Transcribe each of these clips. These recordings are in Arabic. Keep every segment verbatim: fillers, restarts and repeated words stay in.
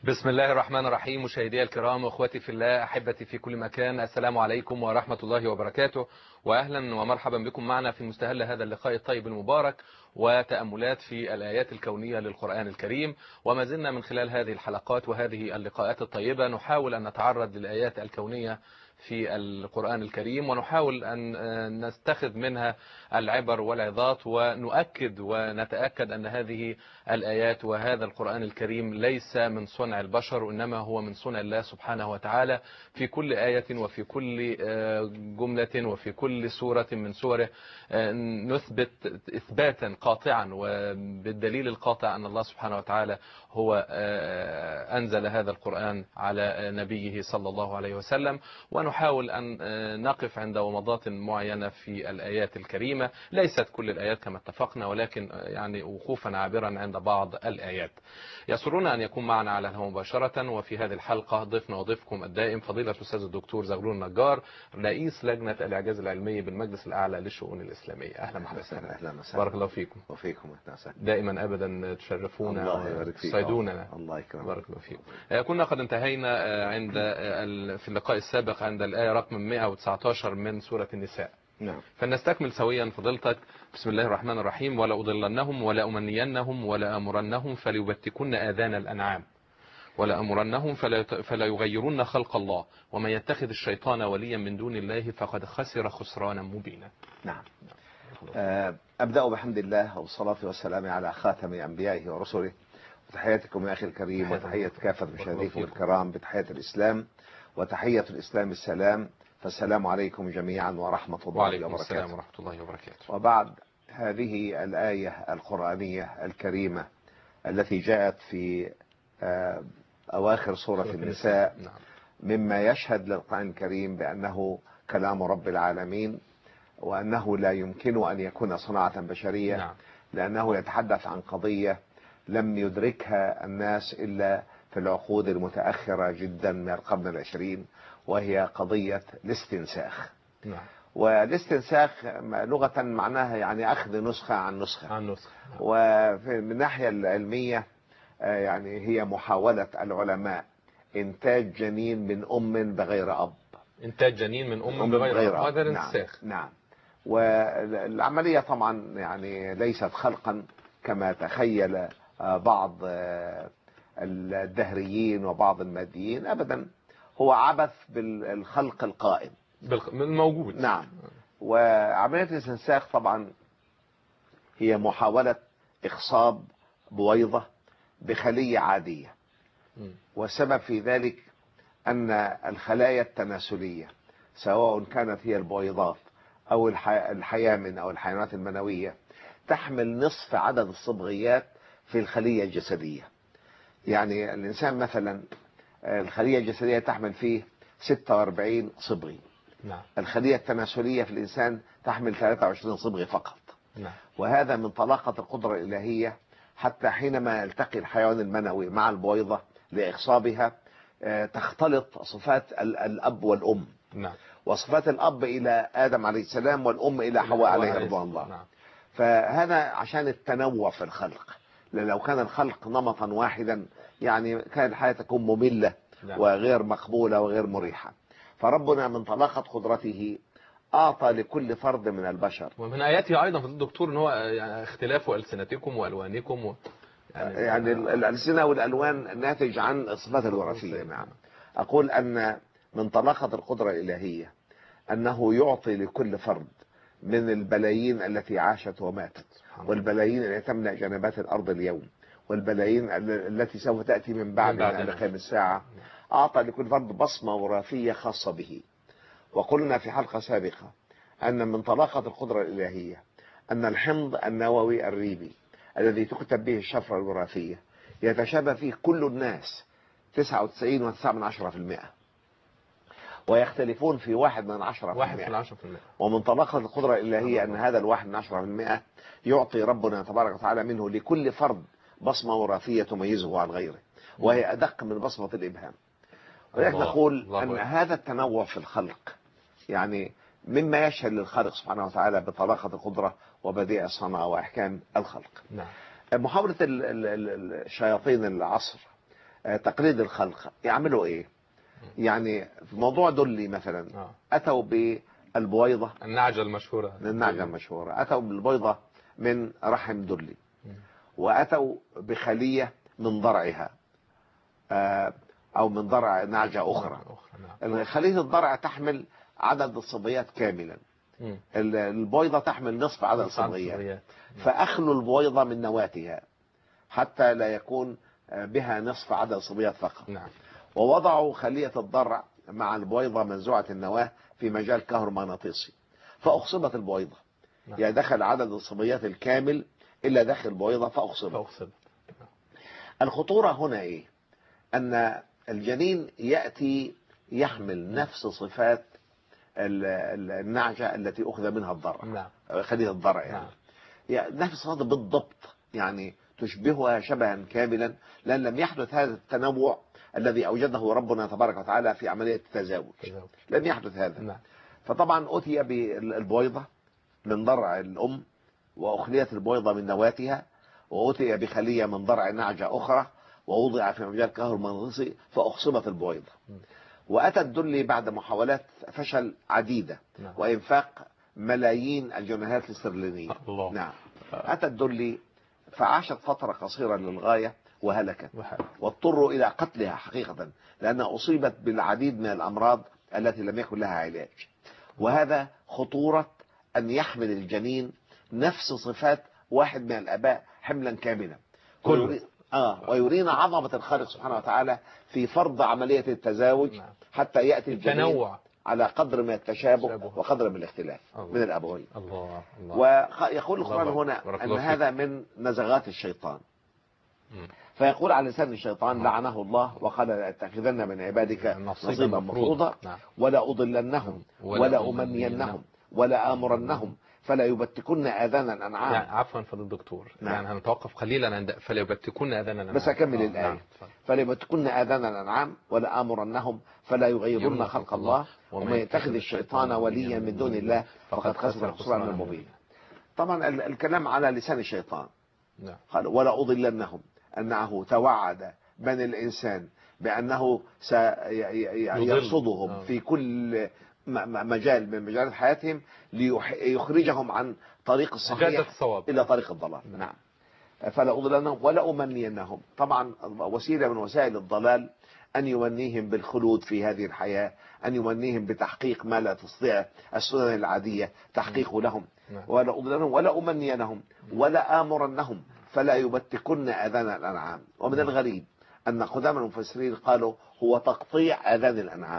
بسم الله الرحمن الرحيم. مشاهدي الكرام واخوتي في الله، احبتي في كل مكان، السلام عليكم ورحمة الله وبركاته، واهلا ومرحبا بكم معنا في مستهل هذا اللقاء الطيب المبارك وتأملات في الآيات الكونية للقرآن الكريم. وما زلنا من خلال هذه الحلقات وهذه اللقاءات الطيبة نحاول أن نتعرض للآيات الكونية في القرآن الكريم، ونحاول أن نستخذ منها العبر والعظات، ونؤكد ونتأكد أن هذه الآيات وهذا القرآن الكريم ليس من صنع البشر، وإنما هو من صنع الله سبحانه وتعالى. في كل آية وفي كل جملة وفي كل سورة من سوره نثبت إثباتا قاطعا وبالدليل القاطع أن الله سبحانه وتعالى هو أنزل هذا القرآن على نبيه صلى الله عليه وسلم. ونحاول أن نقف عند ومضات معينة في الآيات الكريمة، ليست كل الآيات كما اتفقنا، ولكن يعني وقوفا عابرا عند بعض الآيات. يسرنا أن يكون معنا على الهواء مباشرة وفي هذه الحلقة ضيفنا وضيفكم الدائم فضيلة الأستاذ الدكتور زغلول النجار، رئيس لجنة الإعجاز العلمي بالمجلس الأعلى للشؤون الإسلامية. أهلا وسهلا. أهلا وسهلا. بارك الله فيكم. وفيكم دائما أبدا تشرفونا وتصيدوننا. الله يكرمك. بارك الله فيكم. كنا قد انتهينا عند في اللقاء السابق عند الآية رقم مئة وتسعة عشر من سورة النساء. نعم. فلنستكمل سويا فضيلتك. بسم الله الرحمن الرحيم. ولا أضلنهم ولا أمنينهم ولا أمرنهم فليبتكن آذان الأنعام ولا أمرنهم فلا يغيرون خلق الله ومن يتخذ الشيطان وليا من دون الله فقد خسر خسرانا مبينا. نعم. أبدأ بحمد الله والصلاة والسلام على خاتم أنبيائه ورسله، وتحياتكم يا أخي الكريم وتحية كافة مشاهديكم الكرام بتحية الإسلام، وتحية الإسلام السلام، فالسلام عليكم جميعا ورحمة الله وعليكم وبركاته. السلام ورحمة الله وبركاته. وبعد هذه الآية القرآنية الكريمة التي جاءت في أواخر سورة النساء مما يشهد للقرآن الكريم بأنه كلام رب العالمين، وأنه لا يمكن أن يكون صناعة بشرية. نعم. لأنه يتحدث عن قضية لم يدركها الناس إلا في العقود المتأخرة جدا من القرن العشرين، وهي قضية الاستنساخ. نعم. والاستنساخ لغة معناها يعني أخذ نسخة عن نسخة. عن نسخة. نعم. ومن الناحية العلمية يعني هي محاولة العلماء إنتاج جنين من أم بغير أب. إنتاج جنين من أم بغير أب، هذا الانساخ. نعم. نعم. والعملية طبعا يعني ليست خلقا كما تخيل بعض الدهريين وبعض الماديين، أبدا هو عبث بالخلق القائم بالموجود. نعم. وعملية الاستنساخ طبعا هي محاولة إخصاب بويضة بخلية عادية، والسبب في ذلك أن الخلايا التناسلية سواء كانت هي البويضات أو الحيامن أو الحيوانات المنوية تحمل نصف عدد الصبغيات في الخلية الجسدية. يعني الإنسان مثلا الخلية الجسدية تحمل فيه ستة وأربعين صبغي. نعم. الخلية التناسلية في الإنسان تحمل ثلاثة وعشرين صبغي فقط. نعم. وهذا من طلاقة القدرة الإلهية، حتى حينما يلتقي الحيوان المنوي مع البويضة لإخصابها تختلط صفات الأب والأم. نعم. وصفات الأب إلى آدم عليه السلام والأم إلى حواء عليه رضوان الله. نعم. فهذا عشان التنوع في الخلق، لو كان الخلق نمطا واحدا يعني كانت الحياة تكون مملة. نعم. وغير مقبولة وغير مريحة. فربنا من طلاقة قدرته أعطى لكل فرد من البشر. ومن آياته أيضا في الدكتور أن هو يعني اختلاف ألسنتكم وألوانكم و... يعني, يعني الألسنة والألوان ناتج عن الصفات الوراثية. نعم. أقول أن من طلاقة القدرة الإلهية أنه يعطي لكل فرد من البلايين التي عاشت وماتت، والبلايين التي تملأ جنبات الأرض اليوم، والبلايين التي سوف تأتي من بعد إلى قيام الساعة، أعطى لكل فرد بصمة وراثية خاصة به. وقلنا في حلقة سابقة أن من طلاقة القدرة الإلهية أن الحمض النووي الريبي الذي تكتب به الشفرة الوراثية يتشابه فيه كل الناس تسعة وتسعين وتسعة من عشرة في المئة، ويختلفون في واحد من عشرة في واحد من عشرة في المئة. ومن طلاقة القدرة الإلهية أن هذا الواحد من عشرة في المئة يعطي ربنا تبارك وتعالى منه لكل فرد بصمة وراثية تميزه عن غيره، وهي أدق من بصمة الإبهام. ولذلك نقول أن هذا التنوع في الخلق يعني مما يشهد للخالق سبحانه وتعالى بطلاقة القدرة وبديع الصنع وإحكام الخلق. نعم. محاولة الشياطين العصر تقليد الخلق يعملوا ايه؟ يعني في موضوع دلي مثلا اتوا بالبويضة، النعجة المشهورة، النعجة المشهورة، اتوا بالبويضة من رحم دلي، واتوا بخلية من ضرعها او من ضرع نعجة اخرى. خلية الضرع تحمل عدد الصبيات كاملا، البويضة تحمل نصف عدد الصبيات، فاخلوا البويضة من نواتها حتى لا يكون بها نصف عدد الصبيات فقط. نعم. ووضعوا خلية الضرع مع البويضة منزوعة النواة في مجال كهرومغناطيسي، فأخصبت البويضة. نعم. يعني دخل عدد الصبيات الكامل إلا داخل البويضة فأخصبت. فأخصبت. الخطورة هنا إيه؟ أن الجنين يأتي يحمل نفس صفات النعجة التي أخذ منها الضرع. نعم. خلية الضرع يعني. نعم. يعني نفس صفات بالضبط، يعني تشبهها شبها كاملا، لأن لم يحدث هذا التنوع الذي أوجده ربنا تبارك وتعالى في عملية التزاوج، لم يحدث هذا. نعم. فطبعا أتي بالبويضة من ضرع الأم، وأخليت البويضة من نواتها، وأتي بخلية من ضرع نعجة أخرى، ووضع في مجال كهرومغناطيسي فأخصبت البويضة. وأتى الدلي بعد محاولات فشل عديدة. نعم. وإنفاق ملايين الجنيهات الاسترلينية. الله. نعم. أتى الدلي فعاشت فترة قصيرة للغاية وهلكت، واضطروا إلى قتلها حقيقة، لأنها أصيبت بالعديد من الأمراض التي لم يكن لها علاج. وهذا خطورة أن يحمل الجنين نفس صفات واحد من الآباء حملا كاملا. ويري... آه ويرينا عظمة الخالق سبحانه وتعالى في فرض عملية التزاوج حتى يأتي الجنين التنوع على قدر من التشابه وقدر من الاختلاف الله. من الأبوين. الله. الله. ويقول القرآن هنا أن هذا من نزغات الشيطان. م. فيقول على لسان الشيطان لعنه الله وقال لأتخذن من عبادك نصيبا مفروضا ولا أضلنهم ولا أمنينهم ولا آمرنهم فلا يبتكن آذان الأنعام. يعني عفوا فضل الدكتور. نعم. يعني هنتوقف قليلا عند فلا يبتكن آذان الأنعام. بس أكمل الآية. نعم. فلا يبتكن آذان الأنعام ولا آمرنهم فلا يغيرن خلق الله ومن يتخذ الشيطان وليا من دون الله فقد خسر خسرانا مبينا. طبعا الكلام على لسان الشيطان. نعم. قال ولا أضلنهم، أنه توعد بني الإنسان بأنه سيرصدهم في كل مجال من مجالات حياتهم ليخرجهم عن طريق الصحيح إلى طريق الضلال. نعم. فلا أضلنهم ولا أمنينهم. طبعا وسيلة من وسائل الضلال أن يمنيهم بالخلود في هذه الحياة، أن يمنيهم بتحقيق ما لا تستطيع السنن العادية تحقيقه لهم. ولا أضلنهم ولا أمنينهم ولا آمرنهم فلا يبتكن آذان الأنعام. ومن الغريب أن قدام المفسرين قالوا هو تقطيع آذان الأنعام.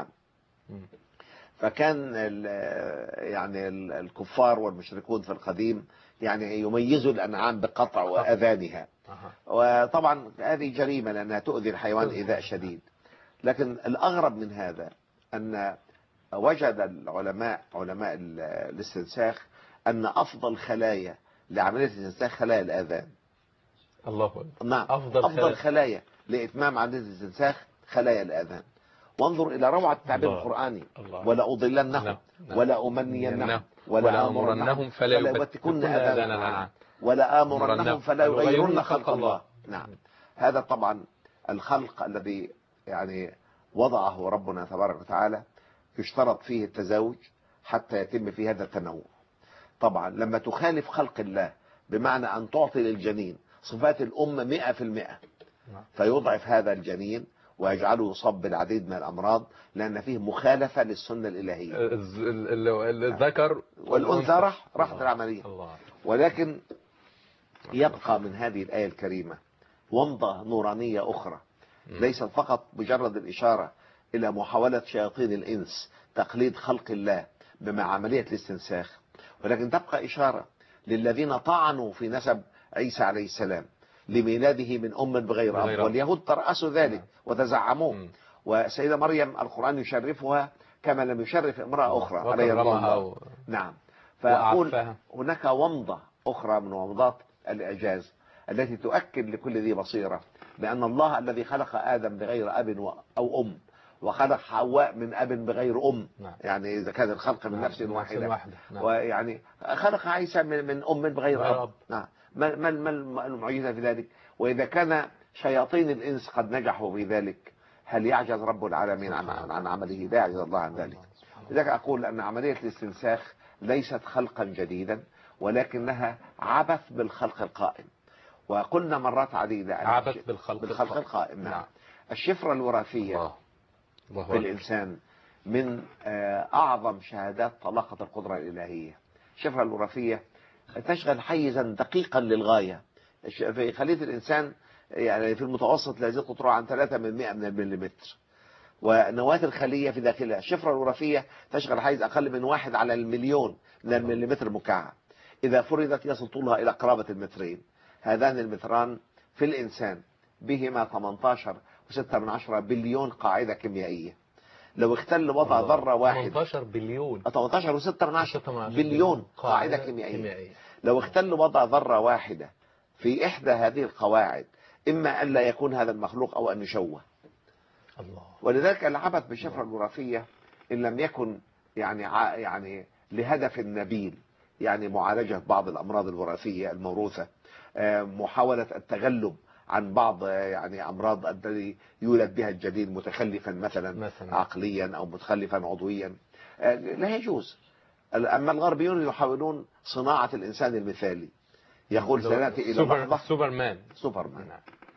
فكان يعني الكفار والمشركون في القديم يعني يميزوا الأنعام بقطع آذانها، وطبعا هذه جريمة لأنها تؤذي الحيوان إيذاء شديد. لكن الأغرب من هذا أن وجد العلماء علماء الاستنساخ أن أفضل خلايا لعملية الاستنساخ خلايا الآذان. الله أكبر. نعم. أفضل, أفضل خلايا لإتمام عملية الاستنساخ خلايا الآذان. وانظر إلى روعة التعبير القرآني. ولا أضلنهم ولا أمنينهم ولا آمرنهم فلا يبتكن آذان الأنعام ولا آمرنهم فلا يغيرن خلق الله. نعم. هذا طبعا الخلق الذي يعني وضعه ربنا تبارك وتعالى يشترط فيه التزاوج حتى يتم فيه هذا التنوع. طبعا لما تخالف خلق الله بمعنى أن تعطي للجنين صفات الأم مئة في المئة فيضعف هذا الجنين ويجعله يصاب بالعديد من الأمراض، لأن فيه مخالفة للسنة الإلهية. الذكر والأنثى راح راحت العملية. ولكن يبقى من هذه الآية الكريمة ومضة نورانية أخرى، ليست فقط مجرد الإشارة إلى محاولة شياطين الإنس تقليد خلق الله بمع عملية الاستنساخ، ولكن تبقى إشارة للذين طعنوا في نسب عيسى عليه السلام لميلاده من أم بغير أب، واليهود ترأسوا ذلك وتزعموه. وسيدة مريم القرآن يشرفها كما لم يشرف امرأة أخرى عليه الله. نعم. فأقول هناك ومضة أخرى من ومضات الإعجاز التي تؤكد لكل ذي بصيرة بأن الله الذي خلق آدم بغير أب أو أم وخلق حواء من أب بغير أم، يعني إذا كان الخلق من نفس واحدة، ويعني خلق عيسى من أم بغير أب. نعم. ما ما المعجزة في ذلك؟ وإذا كان شياطين الإنس قد نجحوا في ذلك، هل يعجز رب العالمين عن, عن عمله؟ لا يعجز الله عن ذلك. لذلك أقول أن عملية الاستنساخ ليست خلقا جديدا، ولكنها عبث بالخلق القائم. وقلنا مرات عديدة عبث بالخلق, بالخلق القائم. نعم. الشفرة الوراثية الله. الله في الإنسان من أعظم شهادات طلاقة القدرة الإلهية. الشفرة الوراثية تشغل حيزا دقيقا للغاية في خلية الإنسان، يعني في المتوسط لا يزيد قطرها عن ثلاثة من مئة من المليمتر، ونواة الخلية في داخلها الشفرة الوراثية تشغل حيز أقل من واحد على المليون من المليمتر مكعب. إذا فرضت يصل طولها إلى قرابة المترين. هذان المتران في الإنسان بهما ثمانية عشر وستة من عشرة بليون قاعدة كيميائية. لو اختل وضع ذرة واحد ثمانية عشر بليون ثمانية عشر وستة من عشرة بليون قاعدة كيميائية. لو اختل وضع ذرة واحدة في إحدى هذه القواعد، إما أن لا يكون هذا المخلوق أو أن يشوه. الله. ولذلك العبث بالشفرة الوراثية إن لم يكن يعني يعني لهدف نبيل، يعني معالجة بعض الأمراض الوراثية الموروثة، محاولة التغلب عن بعض يعني أمراض التي يولد بها الجنين متخلفا مثلا, مثلا عقليا أو متخلفا عضويا، لا يجوز. أما الغربيون يحاولون صناعة الإنسان المثالي. يقول سنأتي إلى لحظة سوبرمان سوبرمان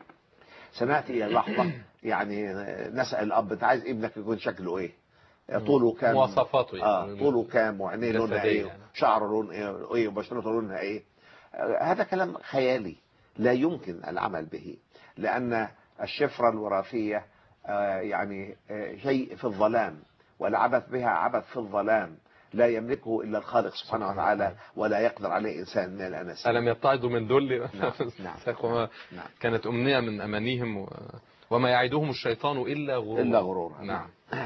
سنأتي إلى لحظة يعني نسأل الأب أنت عايز ابنك يكون شكله إيه؟ طوله كام؟ مواصفاته يعني. آه طوله كام وعينيه لونها إيه؟ يعني. شعره لون إيه؟ وبشرته لونها إيه؟ هذا كلام خيالي لا يمكن العمل به، لأن الشفرة الوراثية يعني شيء في الظلام، والعبث بها عبث في الظلام لا يملكه إلا الخالق سبحانه وتعالى، ولا يقدر عليه إنسان من الأنس. ألم يبتعدوا من دل. نعم. نعم. نعم. كانت أمنية من أمانيهم و... وما يعيدهم الشيطان إلا غرورا. إلا غرورا. نعم.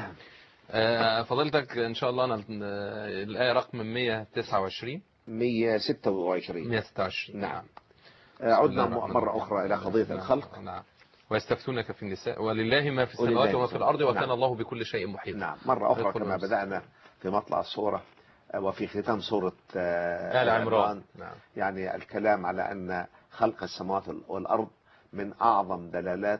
آه فضلتك إن شاء الله أنا الآية رقم مئة وتسعة وعشرين مئة وستة وعشرين مئة وستة وعشرين. نعم. عدنا مرة أخرى إلى قضية الخلق. نعم. ويستفتونك في النساء ولله ما في السماوات وما في الأرض وكان نعم. الله بكل شيء محيطا. نعم. مرة أخرى كما بدأنا في مطلع الصورة وفي ختام سورة آل عمران، نعم. يعني الكلام على أن خلق السماوات والأرض من أعظم دلالات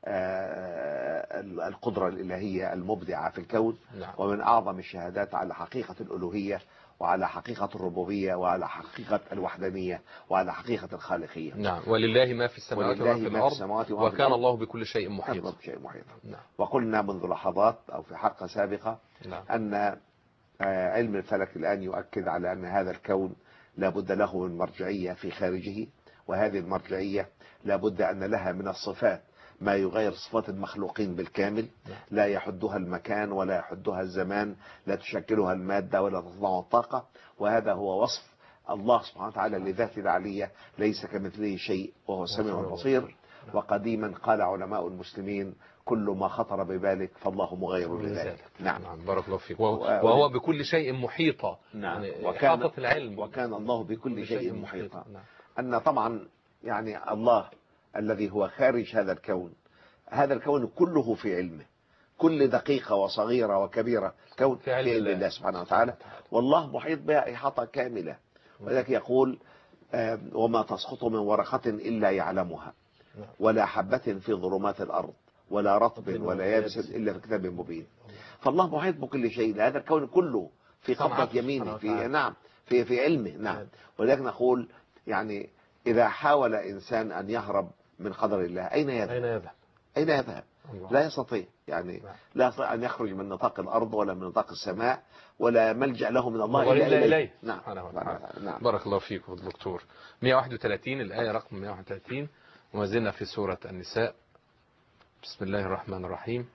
القدرة الإلهية المبدعة في الكون، نعم. ومن أعظم الشهادات على حقيقة الألوهية وعلى حقيقة الربوبية وعلى حقيقة الوحدانية وعلى حقيقة الخالقية. نعم. ولله ما في السماوات وما في الأرض وكان الله بكل شيء محيطا. نعم. وقلنا منذ لحظات أو في حلقة سابقة، نعم. أن علم الفلك الآن يؤكد على أن هذا الكون لابد له من مرجعية في خارجه، وهذه المرجعية لابد أن لها من الصفات ما يغير صفات المخلوقين بالكامل، لا يحدها المكان ولا يحدها الزمان، لا تشكلها المادة ولا تصنعها الطاقة. وهذا هو وصف الله سبحانه وتعالى لذاته العلية، ليس كمثله شيء وهو السميع البصير. وقديما قال علماء المسلمين كل ما خطر ببالك فالله مغير لذلك. نعم. نعم. بارك الله فيك. وهو بكل شيء محيطا. نعم. يعني وكان العلم وكان الله بكل شيء محيطا. نعم. أن طبعا يعني الله الذي هو خارج هذا الكون، هذا الكون كله في علمه، كل دقيقة وصغيرة وكبيرة كون في علم الله سبحانه وتعالى، والله محيط بها إحاطة كاملة. ولذلك يقول وما تسقط من ورقة إلا يعلمها ولا حبة في ظلمات الأرض ولا رطب ولا يابس إلا في كتاب مبين. فالله محيط بكل شيء، هذا الكون كله في قبضة يمينه، في نعم في في علمه. نعم. ولذلك نقول يعني إذا حاول إنسان أن يهرب من قدر الله أين يذهب؟ أين يذهب؟ أين يذهب؟ لا يستطيع، يعني لا يستطيع أن يخرج من نطاق الأرض ولا من نطاق السماء، ولا ملجأ له من الله إلا إليه. إليه. نعم. نعم. بارك الله فيك دكتور. مئة وواحد وثلاثين الآية رقم مئة وواحد وثلاثين، وما زلنا في سورة النساء. بسم الله الرحمن الرحيم.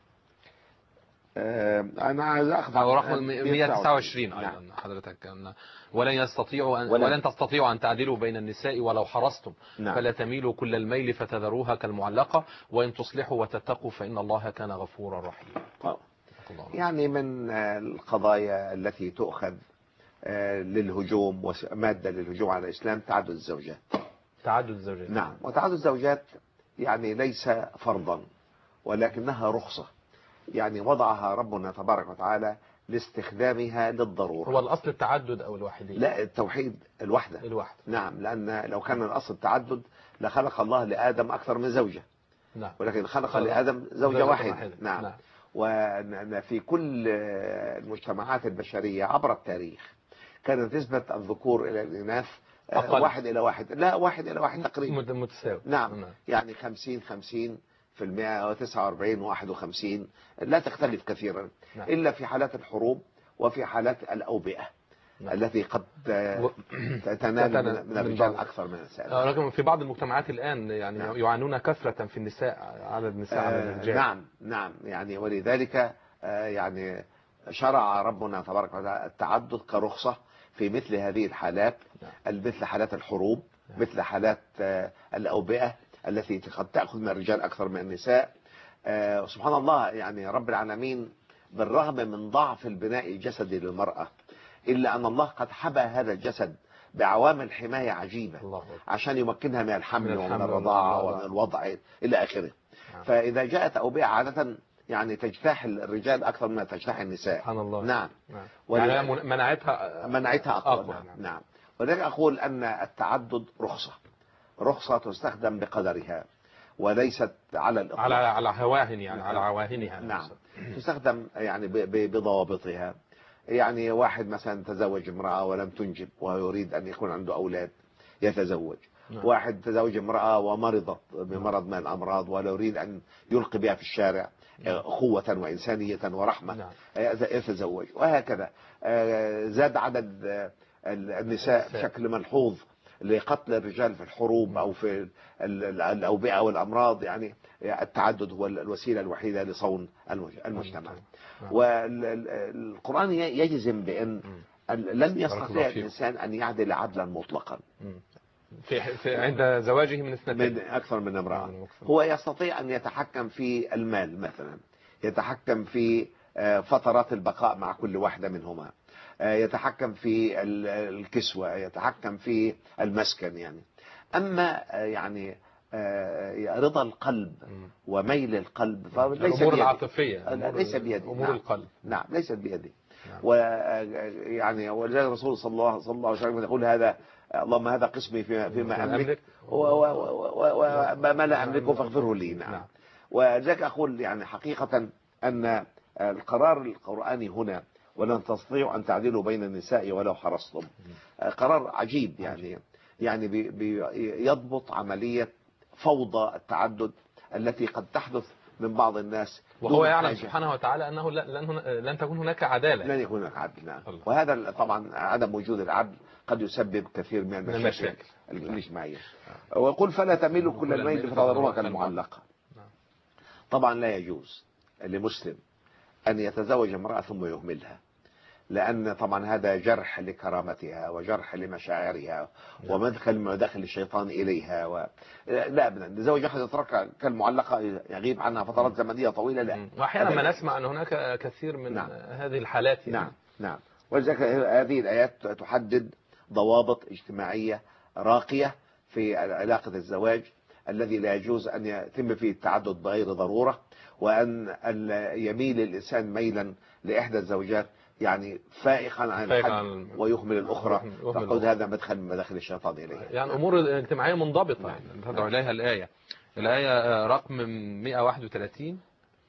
أنا عايز أخذ أو رقم مئة وتسعة وعشرين أيضا. نعم. حضرتك أن ولن يستطيعوا أن ولن تستطيعوا أن تعدلوا بين النساء ولو حرصتم. نعم. فلا تميلوا كل الميل فتذروها كالمعلقة وإن تصلحوا وتتقوا فإن الله كان غفورا رحيما. يعني من القضايا التي تؤخذ للهجوم ومادة للهجوم على الإسلام تعدد الزوجات. تعدد الزوجات. نعم. وتعدد الزوجات يعني ليس فرضا ولكنها رخصة، يعني وضعها ربنا تبارك وتعالى لاستخدامها للضرورة. هو الأصل التعدد أو الوحدية؟ لا، التوحيد، الوحدة. الوحدة. نعم. لأن لو كان الأصل التعدد لخلق الله لآدم أكثر من زوجة، نعم. ولكن خلق خلق لآدم زوجة زوجة واحدة. واحدة. نعم. نعم. وأن في كل المجتمعات البشرية عبر التاريخ كانت نسبة الذكور إلى الإناث أقل. واحد إلى واحد، لا واحد إلى واحد تقريبا. مت- متساوي. نعم. نعم. يعني خمسين خمسين في المئة وتسعة وأربعين واحد وخمسين، لا تختلف كثيرا. نعم. إلا في حالات الحروب وفي حالات الأوبئة. نعم. التي قد و- تنال تتنا- من من من الرجال بعض. أكثر من النساء. آه، رغم في بعض المجتمعات الآن يعني نعم. يعانون كثرة في النساء، عدد النساء على آه الرجال. نعم نعم يعني ولذلك آه يعني شرع ربنا تبارك وتعالى التعدد كرخصة في مثل هذه الحالات، نعم. مثل حالات الحروب، نعم. مثل حالات آه الأوبئة التي قد تأخذ من الرجال أكثر من النساء. آه سبحان الله، يعني رب العالمين بالرغم من ضعف البناء الجسدي للمرأة إلا أن الله قد حبى هذا الجسد بعوامل حماية عجيبة الله أكبر. عشان يمكنها من الحمل, من ومن الحمل الرضاعة والرضاعة. ومن الوضع إلى آخره. نعم. فإذا جاءت أوبئة عادة يعني تجتاح الرجال أكثر مما تجتاح النساء. سبحان الله. نعم. نعم. ول- يعني من- مناعتها مناعتها أقوى. أقوى. نعم. نعم. نعم. ولذلك أقول أن التعدد رخصة، رخصة تستخدم بقدرها وليست على الإطلاق. على على هواهن يعني نعم. على عواهنها. نعم. تستخدم يعني ب- ب- بضوابطها. يعني واحد مثلا تزوج امرأة ولم تنجب ويريد أن يكون عنده أولاد يتزوج. نعم. واحد تزوج امرأة ومرضت بمرض من الأمراض ولا يريد أن يلقي بها في الشارع أخوة وإنسانية ورحمة نعم. يتزوج. وهكذا زاد عدد النساء بشكل ملحوظ لقتل الرجال في الحروب أو في الأوبئة والأمراض. يعني التعدد هو الوسيلة الوحيدة لصون المجتمع. والقرآن يجزم بأن لن يستطيع الإنسان أن يعدل عدلا مطلقا في, في عند زواجه من اثنتين من أكثر من امرأة. هو يستطيع أن يتحكم في المال مثلا، يتحكم في فترات البقاء مع كل واحدة منهما، يتحكم في الكسوة، يتحكم في المسكن. يعني أما يعني رضا القلب وميل القلب فليس الأمور بيدي. العاطفية ليس بيدي. أمور نعم. القلب. نعم ليست بيدي. نعم. ويعني ولذلك الرسول صلى الله صلى الله عليه وسلم يقول هذا اللهم هذا قسمي فيما, فيما أملك وما لا أملكه فاغفره لي. نعم. نعم. ولذلك أقول يعني حقيقة أن القرار القرآني هنا ولن تستطيعوا أن تعدلوا بين النساء ولو حرصتم قرار عجيب. يعني يعني بي بي يضبط عملية فوضى التعدد التي قد تحدث من بعض الناس، وهو يعلم سبحانه وتعالى أنه لن, لن تكون هناك عدالة، لن يكون هناك عدل. نعم. وهذا طبعا عدم وجود العدل قد يسبب كثير من المشاكل الاجتماعية. ويقول فلا تميلوا كل الميل فتذروها كالمعلقة. طبعا لا يجوز لمسلم أن يتزوج امرأة ثم يهملها، لأن طبعا هذا جرح لكرامتها وجرح لمشاعرها ومدخل من مداخل الشيطان إليها. و... لا أبدا زوج أحد يتركها كالمعلقة يغيب عنها فترات زمنية طويلة. لا. وأحيانا ما نسمع أن هناك كثير من نعم. هذه الحالات. يعني. نعم. نعم. ولذلك هذه الآيات تحدد ضوابط اجتماعية راقية في علاقة الزواج الذي لا يجوز أن يتم فيه التعدد بغير ضرورة، وأن يميل الإنسان ميلا لإحدى الزوجات يعني فائقا عن الحد ويهمل الأخرى، فقد هذا مدخل من مداخل الشيطان إليها. يعني أمور اجتماعية منضبطة. نعم. تدعو إليها الآية الآية رقم مئة وواحد وثلاثين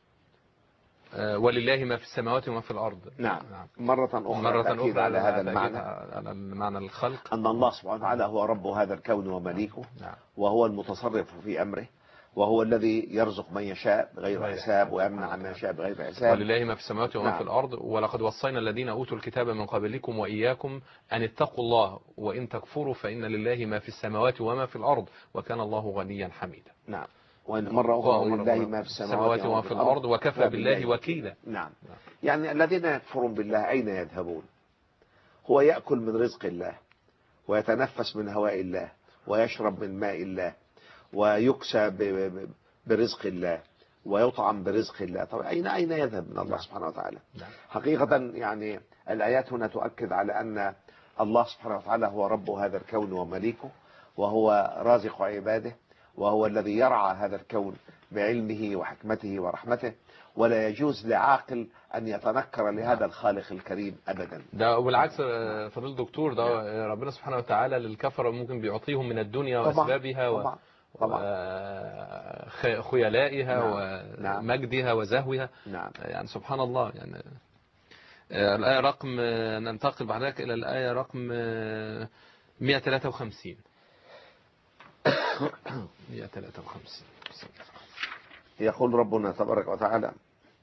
ولله ما في السماوات وما في الأرض. نعم. نعم. مرة أخرى مرة تأكيد على هذا المعنى، على المعنى الخلق، أن الله سبحانه وتعالى هو رب هذا الكون ومليكه. نعم. وهو المتصرف في أمره، وهو الذي يرزق من يشاء بغير حساب ويمنع من يشاء بغير حساب. ولله ما في السماوات وما نعم. في الأرض. ولقد وصينا الذين أوتوا الكتاب من قبلكم وإياكم أن اتقوا الله وإن تكفروا فإن لله ما في السماوات وما في الأرض وكان الله غنيا حميدا. نعم. مرة أخرى ولله ما في السماوات وما في الأرض وكفى بالله وكيلا. نعم. يعني الذين يكفرون بالله أين يذهبون؟ هو يأكل من رزق الله ويتنفس من هواء الله ويشرب من ماء الله ويكسى برزق الله ويطعم برزق الله. طبعا أين أين يذهب من الله سبحانه وتعالى؟ حقيقة يعني الآيات هنا تؤكد على أن الله سبحانه وتعالى هو رب هذا الكون ومليكه، وهو رازق عباده، وهو الذي يرعى هذا الكون بعلمه وحكمته ورحمته، ولا يجوز لعاقل أن يتنكر لهذا الخالق الكريم أبدا. ده بالعكس فضيلة الدكتور، ده ربنا سبحانه وتعالى للكفرة ممكن بيعطيهم من الدنيا وأسبابها و... خيلائها نعم. ومجدها وزهوها. نعم. يعني سبحان الله. يعني الآية رقم، ننتقل بعد ذلك إلى الآية رقم مئة وثلاثة وخمسين. مئة وثلاثة وخمسين. يقول ربنا تبارك وتعالى: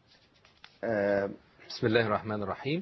بسم الله الرحمن الرحيم.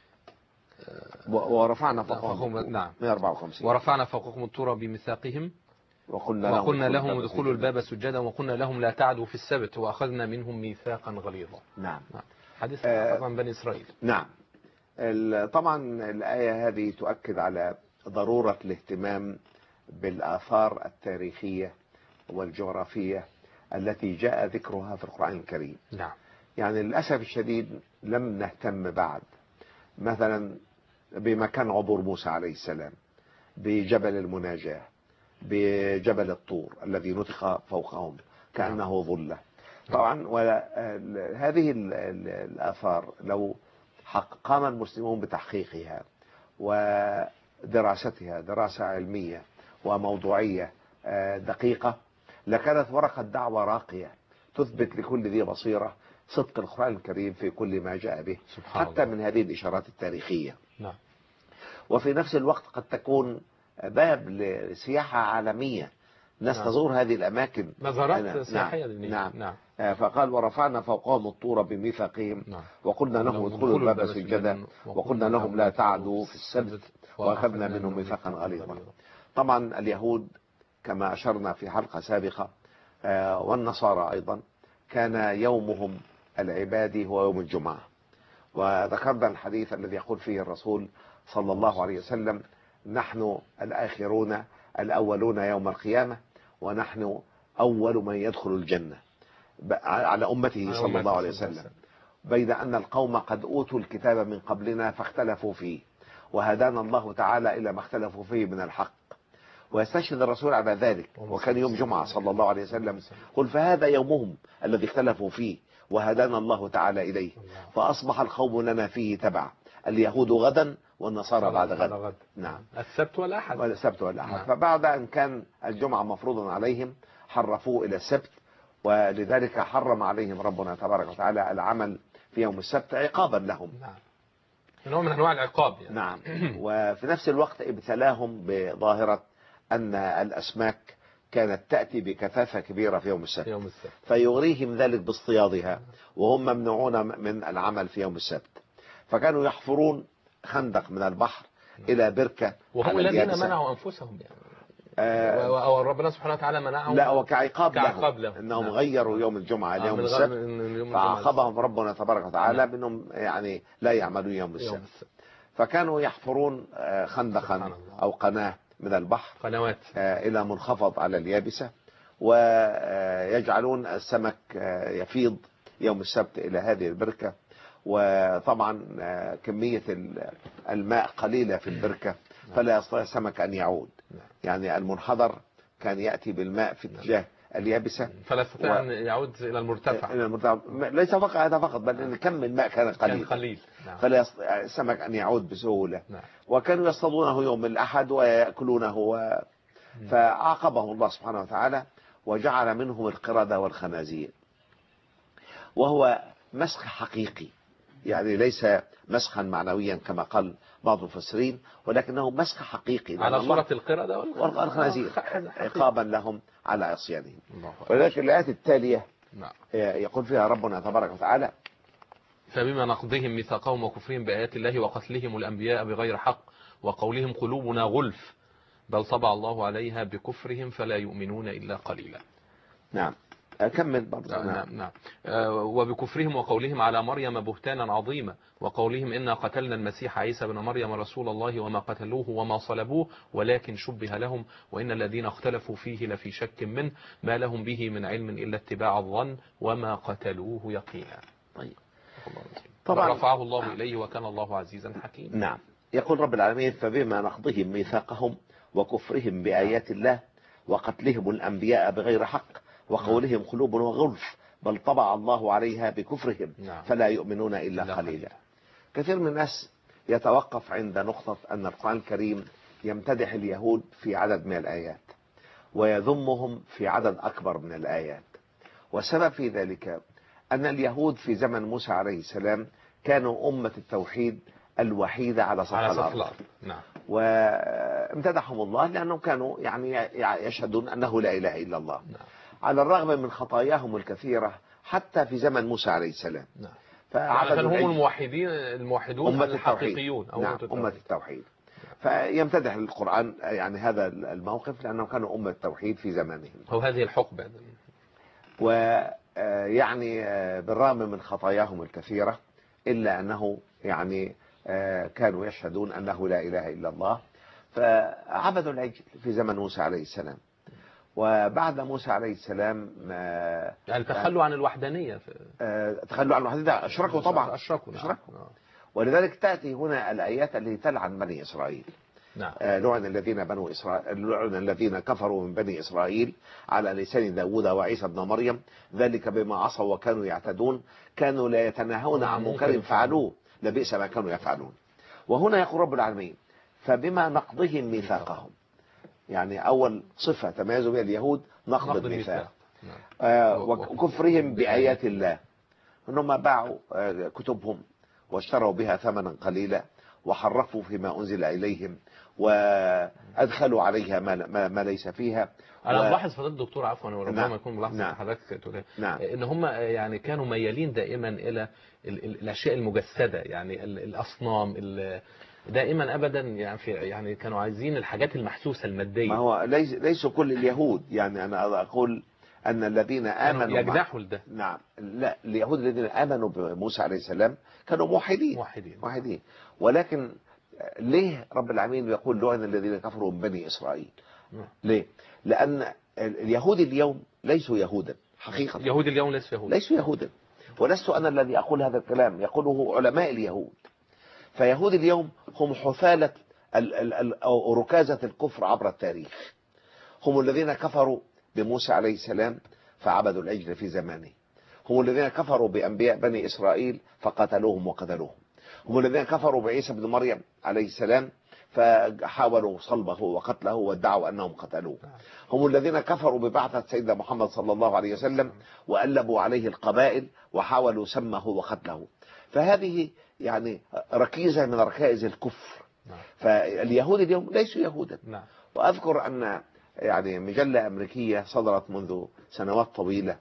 ورفعنا فوقهم. نعم. مئة وأربعة وخمسين. ورفعنا فوقهم الطور بميثاقهم وقلنا, وقلنا لهم ادخلوا الباب سجدا وقلنا لهم لا تعدوا في السبت وأخذنا منهم ميثاقا غليظا. نعم. نعم. حديث آه عن بني إسرائيل. نعم. طبعا الآية هذه تؤكد على ضرورة الاهتمام بالآثار التاريخية والجغرافية التي جاء ذكرها في القرآن الكريم. نعم. يعني للأسف الشديد لم نهتم بعد مثلا بمكان عبور موسى عليه السلام، بجبل المناجاة، بجبل الطور الذي نطق فوقهم كأنه ظلة. طبعا وهذه الآثار لو قام المسلمون بتحقيقها ودراستها دراسة علمية وموضوعية دقيقة لكانت ورقة دعوة راقية تثبت لكل ذي بصيرة صدق القرآن الكريم في كل ما جاء به، حتى من هذه الإشارات التاريخية. نعم. وفي نفس الوقت قد تكون باب لسياحة عالمية، ناس نعم. تزور هذه الأماكن، نظرات سياحية. نعم. نعم. فقال: ورفعنا فوقهم الطور بميثاقهم وقلنا لهم ادخلوا الباب سجدا وقلنا لهم لا تعدوا في السبت وأخذنا منهم ميثاقا غليظا. طبعا اليهود كما أشرنا في حلقة سابقة والنصارى أيضا كان يومهم العبادي هو يوم الجمعة، وذكرنا الحديث الذي يقول فيه الرسول صلى الله عليه وسلم: نحن الآخرون الأولون يوم القيامة ونحن أول من يدخل الجنة على أمته صلى الله عليه وسلم، بيد أن القوم قد أوتوا الكتاب من قبلنا فاختلفوا فيه وهدانا الله تعالى إلى ما اختلفوا فيه من الحق. ويستشهد الرسول على ذلك، وكان يوم جمعة صلى الله عليه وسلم، قل فهذا يومهم الذي اختلفوا فيه وهدانا الله تعالى إليه، فأصبح القوم لنا فيه تبع، اليهود غدا والنصارى بعد غد. نعم. السبت والأحد. السبت والأحد. فبعد أن كان الجمعة مفروضا عليهم حرفوه إلى السبت، ولذلك حرم عليهم ربنا تبارك وتعالى العمل في يوم السبت عقابا لهم. نعم. نوع من أنواع العقاب يعني. نعم. وفي نفس الوقت ابتلاهم بظاهرة أن الأسماك كانت تأتي بكثافة كبيرة في يوم السبت, يوم السبت. فيغريهم ذلك باصطيادها وهم ممنوعون من العمل في يوم السبت، فكانوا يحفرون خندق من البحر إلى بركة، وهم الذين منعوا أنفسهم يعني. آه أو ربنا سبحانه وتعالى منعهم. لا، وكعقاب لهم, لهم أنهم نعم. غيروا يوم الجمعة ليوم آه السبت، فعاقبهم ربنا تبارك وتعالى نعم. بأنهم يعني لا يعملون يوم السبت. يوم السبت. فكانوا يحفرون خندقا أو قناة من البحر، قنوات إلى منخفض على اليابسة، ويجعلون السمك يفيض يوم السبت إلى هذه البركة، وطبعا كمية الماء قليلة في البركة فلا يستطيع السمك أن يعود، يعني المنحدر كان يأتي بالماء في اتجاه اليابسة فلا يستطيع أن يعود إلى المرتفع. إلى المرتفع. ليس فقط هذا فقط، بل إن كم الماء كان قليل, كان قليل. نعم. فلا يستطيع السمك أن يعود بسهولة. نعم. وكانوا يصطادونه يوم الأحد ويأكلونه و... فعاقبهم الله سبحانه وتعالى وجعل منهم القردة والخنازير، وهو مسخ حقيقي، يعني ليس مسخا معنويا كما قال بعض المفسرين، ولكنه مسخ حقيقي على صورة القردة والخنازير عقابا لهم على عصيانهم. ولذلك الآيات التالية يقول فيها ربنا تبارك وتعالى: فبما نقضهم ميثاقهم وكفرهم بآيات الله وقتلهم الأنبياء بغير حق وقولهم قلوبنا غلف بل طبع الله عليها بكفرهم فلا يؤمنون إلا قليلا. نعم. أكمل برضه. نعم. نعم. نعم. وبكفرهم وقولهم على مريم بهتانا عظيما وقولهم إنا قتلنا المسيح عيسى بن مريم رسول الله وما قتلوه وما صلبوه ولكن شبه لهم وإن الذين اختلفوا فيه لفي شك منه ما لهم به من علم إلا اتباع الظن وما قتلوه يقينا. طيب. طبعا رفعه الله إليه وكان الله عزيزا حكيما. نعم. يقول رب العالمين: فبما نقضهم ميثاقهم وكفرهم بآيات الله وقتلهم الأنبياء بغير حق وقولهم قلوبنا غلف بل طبع الله عليها بكفرهم فلا يؤمنون إلا قليلا. كثير من الناس يتوقف عند نقطة أن القرآن الكريم يمتدح اليهود في عدد من الآيات، ويذمهم في عدد أكبر من الآيات. والسبب في ذلك أن اليهود في زمن موسى عليه السلام كانوا أمة التوحيد الوحيدة على سطح على سطح الأرض. الأرض. نعم. وامتدحهم الله لأنهم كانوا يعني يشهدون أنه لا إله إلا الله. نعم. على الرغم من خطاياهم الكثيرة حتى في زمن موسى عليه السلام. نعم. فعبدوا هم العجل. الموحدين الموحدون أمة الحقيقيون أو نعم أمة التوحيد. فيمتدح القرآن يعني هذا الموقف لأنهم كانوا أمة التوحيد في زمانهم. هو هذه الحقبة. ويعني بالرغم من خطاياهم الكثيرة إلا أنه يعني كانوا يشهدون أنه لا إله إلا الله. فعبدوا العجل في زمن موسى عليه السلام. وبعد موسى عليه السلام يعني تخلوا عن الوحدانية. تخلوا عن الوحدانية، أشركوا طبعا. أشركوا. أشركوا. ولذلك تأتي هنا الآيات التي تلعن بني إسرائيل. نعم. لعن الذين بنو إسرائيل، لعن الذين كفروا من بني إسرائيل على لسان داود وعيسى ابن مريم، ذلك بما عصوا وكانوا يعتدون، كانوا لا يتناهون عن منكر فعلوه لبئس ما كانوا يفعلون. وهنا يقول رب العالمين فبما نقضهم ميثاقهم، يعني أول صفة تميزوا بها اليهود نقض الميثاق. آه وكفرهم بآيات الله، أنهم باعوا آه كتبهم واشتروا بها ثمنا قليلا وحرفوا فيما أنزل إليهم وأدخلوا عليها ما, ما, ما ليس فيها. أنا و... ملاحظ فضيلة الدكتور عفوا وربما نعم. يكون ملاحظ نعم. حضرتك تقول نعم. إن هم يعني كانوا ميالين دائما إلى ال... ال... الأشياء المجسدة، يعني ال... الأصنام ال... دائما أبدا، يعني في يعني كانوا عايزين الحاجات المحسوسة المادية. ما هو ليس ليس كل اليهود، يعني أنا أقول أن الذين آمنوا يجنحوا لده. نعم. لا، اليهود الذين آمنوا بموسى عليه السلام كانوا موحدين موحدين موحدين ولكن ليه رب العالمين يقول لعن الذين كفروا من بني إسرائيل؟ نعم. ليه؟ لأن اليهود اليوم ليسوا يهودا حقيقة. يهود اليوم ليسوا يهودا. ليسوا يهودا ولست أنا الذي أقول هذا الكلام، يقوله علماء اليهود. فيهود اليوم هم حثالة أو ركازة الكفر عبر التاريخ. هم الذين كفروا بموسى عليه السلام فعبدوا العجل في زمانه. هم الذين كفروا بأنبياء بني إسرائيل فقتلوهم وقتلوهم. هم الذين كفروا بعيسى بن مريم عليه السلام فحاولوا صلبه وقتله وادعوا أنهم قتلوه. هم الذين كفروا ببعثة سيدنا محمد صلى الله عليه وسلم وألبوا عليه القبائل وحاولوا سمه وقتله. فهذه يعني ركيزة من ركائز الكفر. فاليهود اليوم ليسوا يهودا. وأذكر أن يعني مجلة أمريكية صدرت منذ سنوات طويلة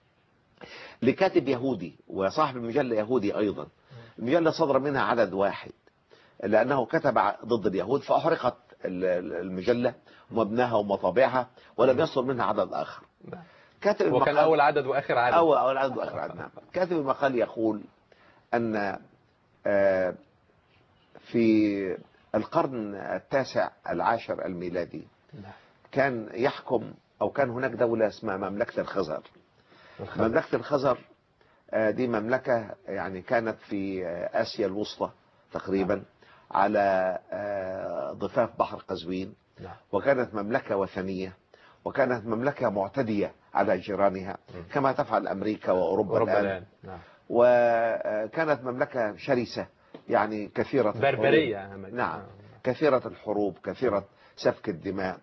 لكاتب يهودي وصاحب المجلة يهودي أيضا. المجلة صدر منها عدد واحد لأنه كتب ضد اليهود فأحرقت المجلة ومبناها ومطابعها ولم يصدر منها عدد آخر. كاتب المقال وكان أول عدد وآخر عدد. أول, أول عدد وآخر عدد. نعم. كاتب المقال يقول أن في القرن التاسع العاشر الميلادي كان يحكم أو كان هناك دولة اسمها مملكة الخزر. مملكة الخزر دي مملكة يعني كانت في آسيا الوسطى تقريبا على ضفاف بحر قزوين، وكانت مملكة وثنية وكانت مملكة معتدية على جيرانها كما تفعل أمريكا وأوروبا الآن. وكانت مملكة شرسة يعني كثيرة بربرية. نعم كثيرة الحروب كثيرة سفك الدماء.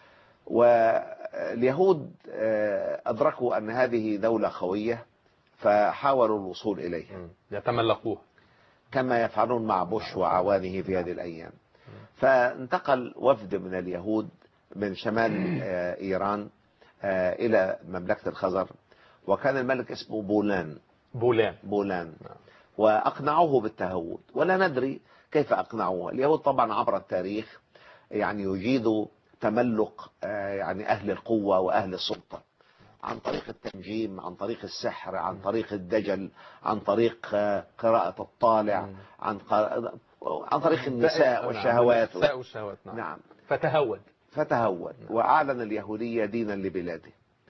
واليهود أدركوا أن هذه دولة قوية فحاولوا الوصول إليها يتملقوها كما يفعلون مع بوش وعوانه في هذه الأيام. فانتقل وفد من اليهود من شمال إيران إلى مملكة الخزر وكان الملك اسمه بولان بولان بولان وأقنعوه بالتهود ولا ندري كيف أقنعوه. اليهود طبعا عبر التاريخ يعني يجيدوا تملق يعني أهل القوة وأهل السلطة عن طريق التنجيم، عن طريق السحر، عن طريق الدجل، عن طريق قراءة الطالع، عن عن طريق النساء والشهوات. النساء والشهوات. نعم. نعم. فتهود فتهود وأعلن اليهودية دينا لبلاده.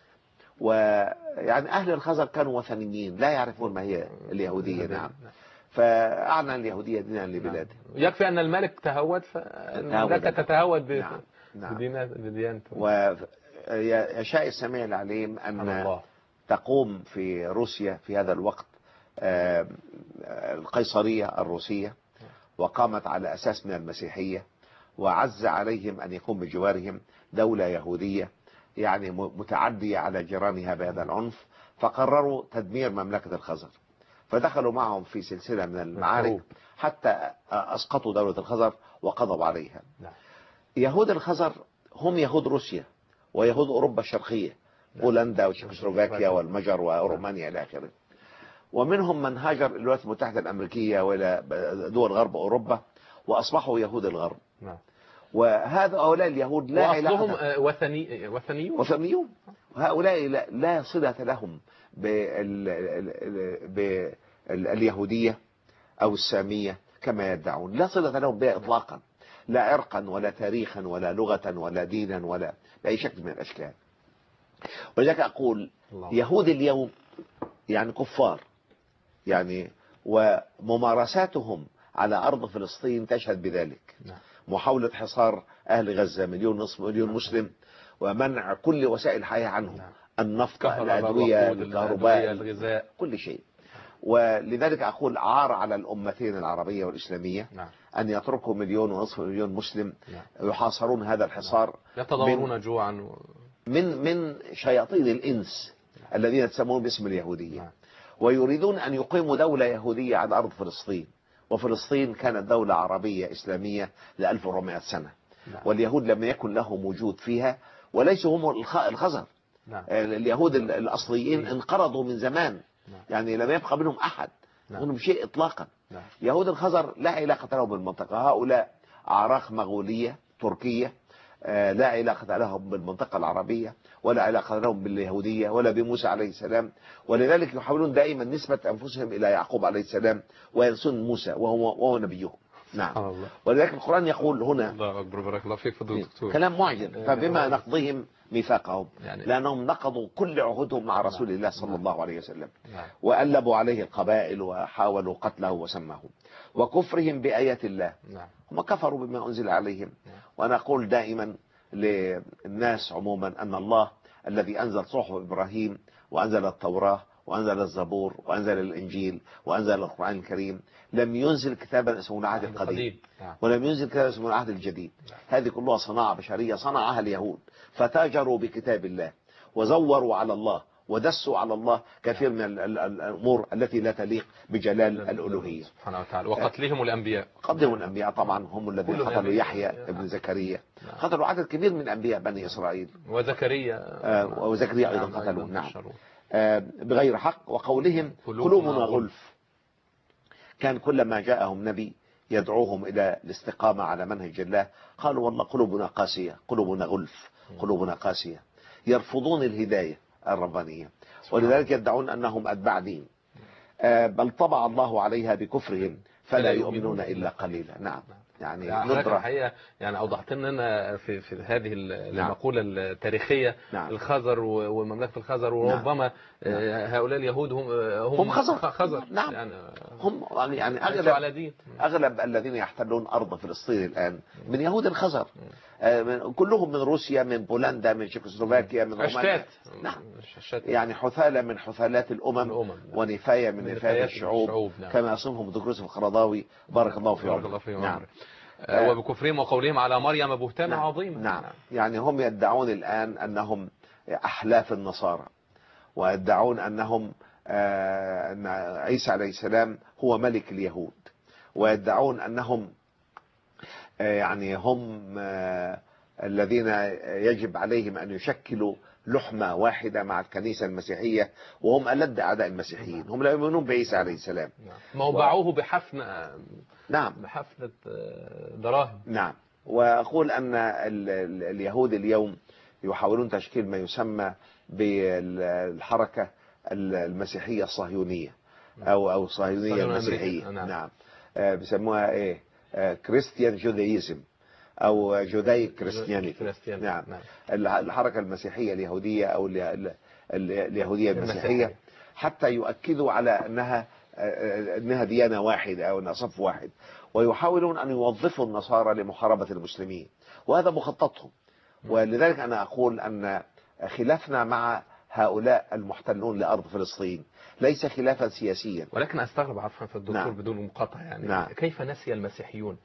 ويعني أهل الخزر كانوا وثنيين لا يعرفون ما هي اليهودية. نعم. فأعلن اليهودية دينا لبلاده. يكفي أن الملك تهود فالمملكة تتهود ب... نعم. نعم. بديانته. ويشاء السميع العليم أن الله. تقوم في روسيا في هذا الوقت القيصرية الروسية وقامت على أساس من المسيحية وعز عليهم أن يكون بجوارهم دولة يهودية يعني متعدية على جيرانها بهذا العنف، فقرروا تدمير مملكة الخزر، فدخلوا معهم في سلسلة من المعارك حتى أسقطوا دولة الخزر وقضوا عليها. يهود الخزر هم يهود روسيا ويهود أوروبا الشرقية، بولندا وتشيكوسلوفاكيا والمجر ورومانيا إلى آخره. ومنهم من هاجر إلى الولايات المتحدة الأمريكية وإلى دول غرب أوروبا وأصبحوا يهود الغرب. وهذا هؤلاء اليهود لا علاقة وأصلهم وثني وثنيون وثنيون هؤلاء لا, لا صلة لهم باليهودية أو السامية كما يدعون، لا صلة لهم بها إطلاقا، لا عرقا ولا تاريخا ولا لغة ولا دينا ولا بأي شكل من الأشكال. ولذلك أقول يهود اليوم يعني كفار يعني، وممارساتهم على أرض فلسطين تشهد بذلك. محاولة حصار أهل غزة مليون نصف مليون مسلم، ومنع كل وسائل الحياة عنهم، النفط، الأدوية، الكهرباء، الغذاء، كل شيء. ولذلك أقول عار على الأمتين العربية والإسلامية أن يتركوا مليون ونصف مليون مسلم يحاصرون هذا الحصار، يتضورون جوعا من من شياطين الإنس الذين يتسمون باسم اليهودية، ويريدون أن يقيموا دولة يهودية على أرض فلسطين. وفلسطين كانت دولة عربية إسلامية ل ألف وأربعمائة سنة، واليهود لم يكن لهم وجود فيها، وليسوا هم الخزر. اليهود الأصليين انقرضوا من زمان، يعني لم يبقى منهم أحد منهم شيء إطلاقا. يهود الخزر لا علاقة لهم بالمنطقة، هؤلاء أعراق مغولية تركية، لا علاقة لهم بالمنطقة العربية ولا علاقة لهم باليهودية ولا بموسى عليه السلام. ولذلك يحاولون دائما نسبة أنفسهم إلى يعقوب عليه السلام وينسون موسى وهو, وهو نبيهم. نعم. ولذلك القرآن يقول هنا، الله أكبر، بارك الله فيك فضيلة الدكتور، كلام معجب، فبما نقضهم ميثاقهم يعني لأنهم نقضوا كل عهودهم مع رسول الله صلى الله عليه وسلم، وألبوا عليه القبائل وحاولوا قتله وسمه، وكفرهم بآيات الله، هم كفروا بما أنزل عليهم. وأنا أقول دائما للناس عموما أن الله الذي أنزل صحف إبراهيم وأنزل التوراة وأنزل الزبور وأنزل الإنجيل وأنزل القرآن الكريم لم ينزل كتابا اسمه العهد القديم ولم ينزل كتابا اسمه العهد الجديد. هذه كلها صناعة بشرية صنعها اليهود، فتاجروا بكتاب الله وزوروا على الله ودسوا على الله كثير من الأمور التي لا تليق بجلال الألوهية سبحانه وتعالى. وقتلهم الأنبياء، قتلهم الأنبياء طبعا، هم الذين قتلوا يحيى ابن زكريا، قتلوا عدد كبير من أنبياء بني إسرائيل، وزكريا آه وزكريا أيضا قتلوا. نعم آه بغير حق. وقولهم قلوبنا غلف، كان كلما جاءهم نبي يدعوهم إلى الاستقامة على منهج الله قالوا والله قلوبنا قاسية، قلوبنا غلف، قلوبنا قاسية، يرفضون الهداية الربانية، ولذلك يدعون أنهم أتباع دين، بل طبع الله عليها بكفرهم فلا يؤمنون إلا قليلا. نعم يعني ندرة الحقيقة يعني أوضحت لنا في في هذه المقولة التاريخية. نعم. الخزر ومملكة الخزر، وربما نعم. هؤلاء اليهود هم هم, هم خزر. خزر نعم. يعني هم يعني أغلب على دين. أغلب الذين يحتلون أرض فلسطين الآن من يهود الخزر، كلهم من روسيا، من بولندا، من تشيكوسلوفاكيا، من رومانيا. نعم يعني حثالة من حثالات الأمم, الأمم. ونفاية من نفايات الشعوب, الشعوب. نعم. كما يصفهم الدكتور يوسف القرضاوي بارك الله في عمره. نعم. آه وبكفرهم وقولهم على مريم بهتانا نعم. عظيما. نعم. نعم يعني هم يدعون الآن أنهم أحلاف النصارى، ويدعون أنهم آه أن عيسى عليه السلام هو ملك اليهود، ويدعون أنهم آه يعني هم آه الذين يجب عليهم أن يشكلوا لحمة واحدة مع الكنيسة المسيحية، وهم ألد أعداء المسيحيين، هم لا يؤمنون بعيسى عليه السلام. ما هو باعوه بحفن نعم بحفنة دراهم. نعم. وأقول أن ال ال اليهود اليوم يحاولون تشكيل ما يسمى بالحركة المسيحية الصهيونية أو أو الصهيونية المسيحية. نعم, نعم. آه بيسموها إيه كريستيان جودايزم أو جوداي كريستيانيتي. نعم. نعم الحركة المسيحية اليهودية أو اليهودية المسيحية، حتى يؤكدوا على أنها أنها ديانة واحدة أو أنها صف واحد، ويحاولون أن يوظفوا النصارى لمحاربة المسلمين، وهذا مخططهم. ولذلك أنا أقول أن خلافنا مع هؤلاء المحتلون لأرض فلسطين ليس خلافا سياسيا. ولكن أستغرب عفوا في الدكتور. نعم. بدون مقاطعة يعني. نعم. كيف نسي المسيحيون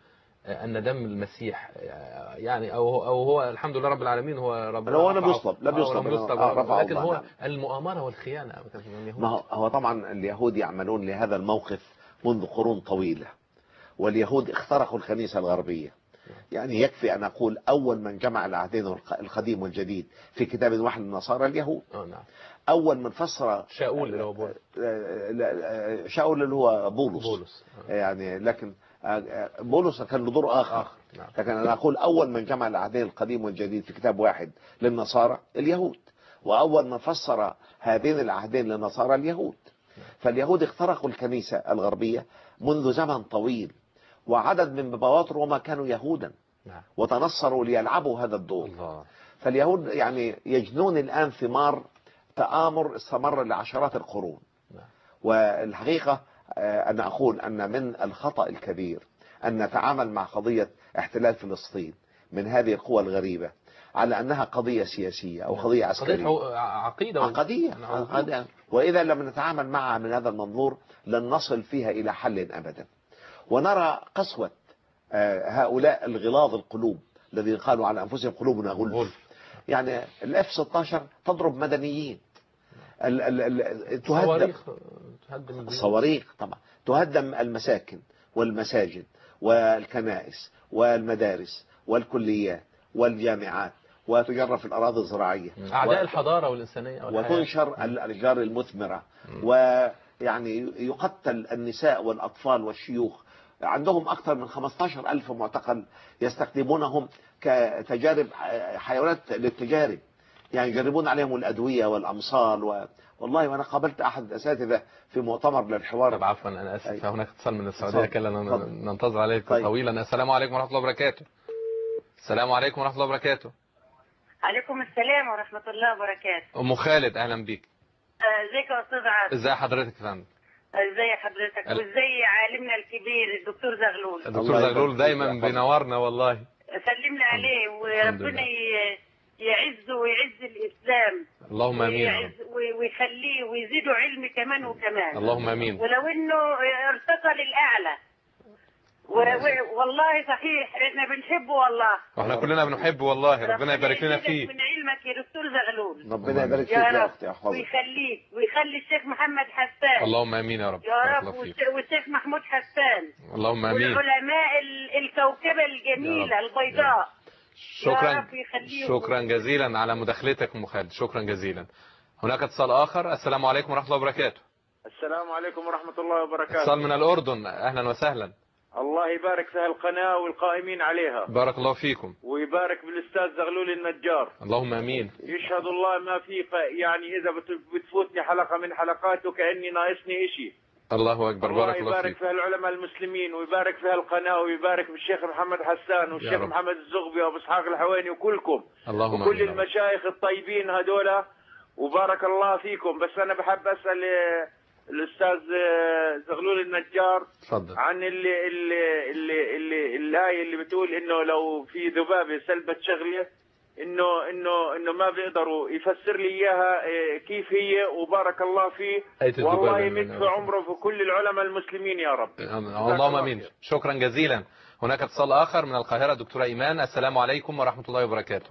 أن دم المسيح يعني أو أو هو الحمد لله رب العالمين هو رب هو لم يصلب لم يصلب لكن هو المؤامرة والخيانة من اليهود. ما هو طبعا اليهود يعملون لهذا الموقف منذ قرون طويلة، واليهود اخترقوا الكنيسة الغربية. يعني يكفي أن أقول أول من جمع العهدين القديم والجديد في كتاب واحد للنصارى اليهود. أول من فسر شاول اللي هو بولس، شاول اللي هو بولس, بولس. يعني لكن بولس كان له دور آخر, آخر. لكن أنا أقول أول من جمع العهدين القديم والجديد في كتاب واحد للنصارى اليهود، وأول من فسر هذين العهدين للنصارى اليهود. فاليهود اخترقوا الكنيسة الغربية منذ زمن طويل، وعدد من بابوات روما كانوا يهودا وتنصروا ليلعبوا هذا الدور. الله. فاليهود يعني يجنون الآن ثمار تآمر استمر لعشرات القرون. والحقيقة أنا أقول أن من الخطأ الكبير أن نتعامل مع قضية احتلال فلسطين من هذه القوى الغريبة على أنها قضية سياسية أو قضية عسكرية، قضية عقيدة عقدية. عقدية. وإذا لم نتعامل معها من هذا المنظور لن نصل فيها إلى حل أبدا. ونرى قسوة هؤلاء الغلاظ القلوب الذين قالوا على أنفسهم قلوبنا غلف. يعني الاف ستة عشر تضرب مدنيين، تهدم الصواريخ طبعا، تهدم المساكن والمساجد والكنائس والمدارس والكليات والجامعات، وتجرف الأراضي الزراعية، أعداء و... الحضارة والإنسانية وتنشر الأشجار المثمرة، ويعني يقتل النساء والأطفال والشيوخ. عندهم أكثر من خمسة عشر ألف معتقل يستخدمونهم كتجارب حيوانات للتجارب، يعني يجربون عليهم الأدوية والأمصال و... والله وأنا قابلت أحد الأساتذة في مؤتمر للحوار. طب عفوا أنا أسف، أي... هناك اتصال من السعودية كلا ننتظر عليك طيب. طويلا. السلام عليكم ورحمة الله وبركاته. السلام عليكم ورحمة الله وبركاته. عليكم السلام ورحمة الله وبركاته. أم خالد أهلا بيك. ازيك يا أستاذ عاصم؟ ازي حضرتك يا فندم؟ ازي حضرتك ال... وازي عالمنا الكبير الدكتور زغلول؟ الدكتور زغلول دايما بينورنا والله. سلمنا عليه وربنا يعزه ويعز الإسلام. اللهم امين. ويخليه ويزيده علم كمان وكمان. اللهم امين. ولو انه ارتقى للأعلى. والله صحيح احنا بنحبه والله. واحنا كلنا بنحبه والله، ربنا يبارك لنا فيه. من علمك يا دكتور زغلول. ربنا يبارك فيك يا اختي يا حفظك. ويخليك ويخلي الشيخ محمد حسان. اللهم امين يا رب. يا رب والشيخ محمود حسان. اللهم امين. والعلماء الكوكبة الجميلة البيضاء. شكرا شكرا جزيلا على مداخلتك ام خالد، شكرا جزيلا. هناك اتصال اخر. السلام عليكم ورحمه الله وبركاته. السلام عليكم ورحمه الله وبركاته. اتصال من الاردن، اهلا وسهلا. الله يبارك في القناه والقائمين عليها. بارك الله فيكم. ويبارك بالاستاذ زغلول النجار. اللهم امين. يشهد الله ما في يعني اذا بتفوتني حلقه من حلقاته كاني ناقصني شيء. الله اكبر. بارك الله فيك. الله يبارك في العلماء المسلمين ويبارك في القناه ويبارك بالشيخ محمد حسان والشيخ محمد الزغبي وابو اسحاق الحويني وكلكم اللهم وكل المشايخ الطيبين هذولا وبارك الله فيكم. بس انا بحب اسال الاستاذ زغلول النجار تفضل عن اللي اللي اللي, اللي الايه اللي بتقول انه لو في ذبابه سلبت شغله انه انه انه ما بيقدروا يفسر لي اياها كيف هي. وبارك الله فيه والله يمد في عمره في كل العلماء المسلمين يا رب. اللهم امين. شكرا جزيلا. هناك اتصال اخر من القاهره، دكتوره ايمان. السلام عليكم ورحمه الله وبركاته.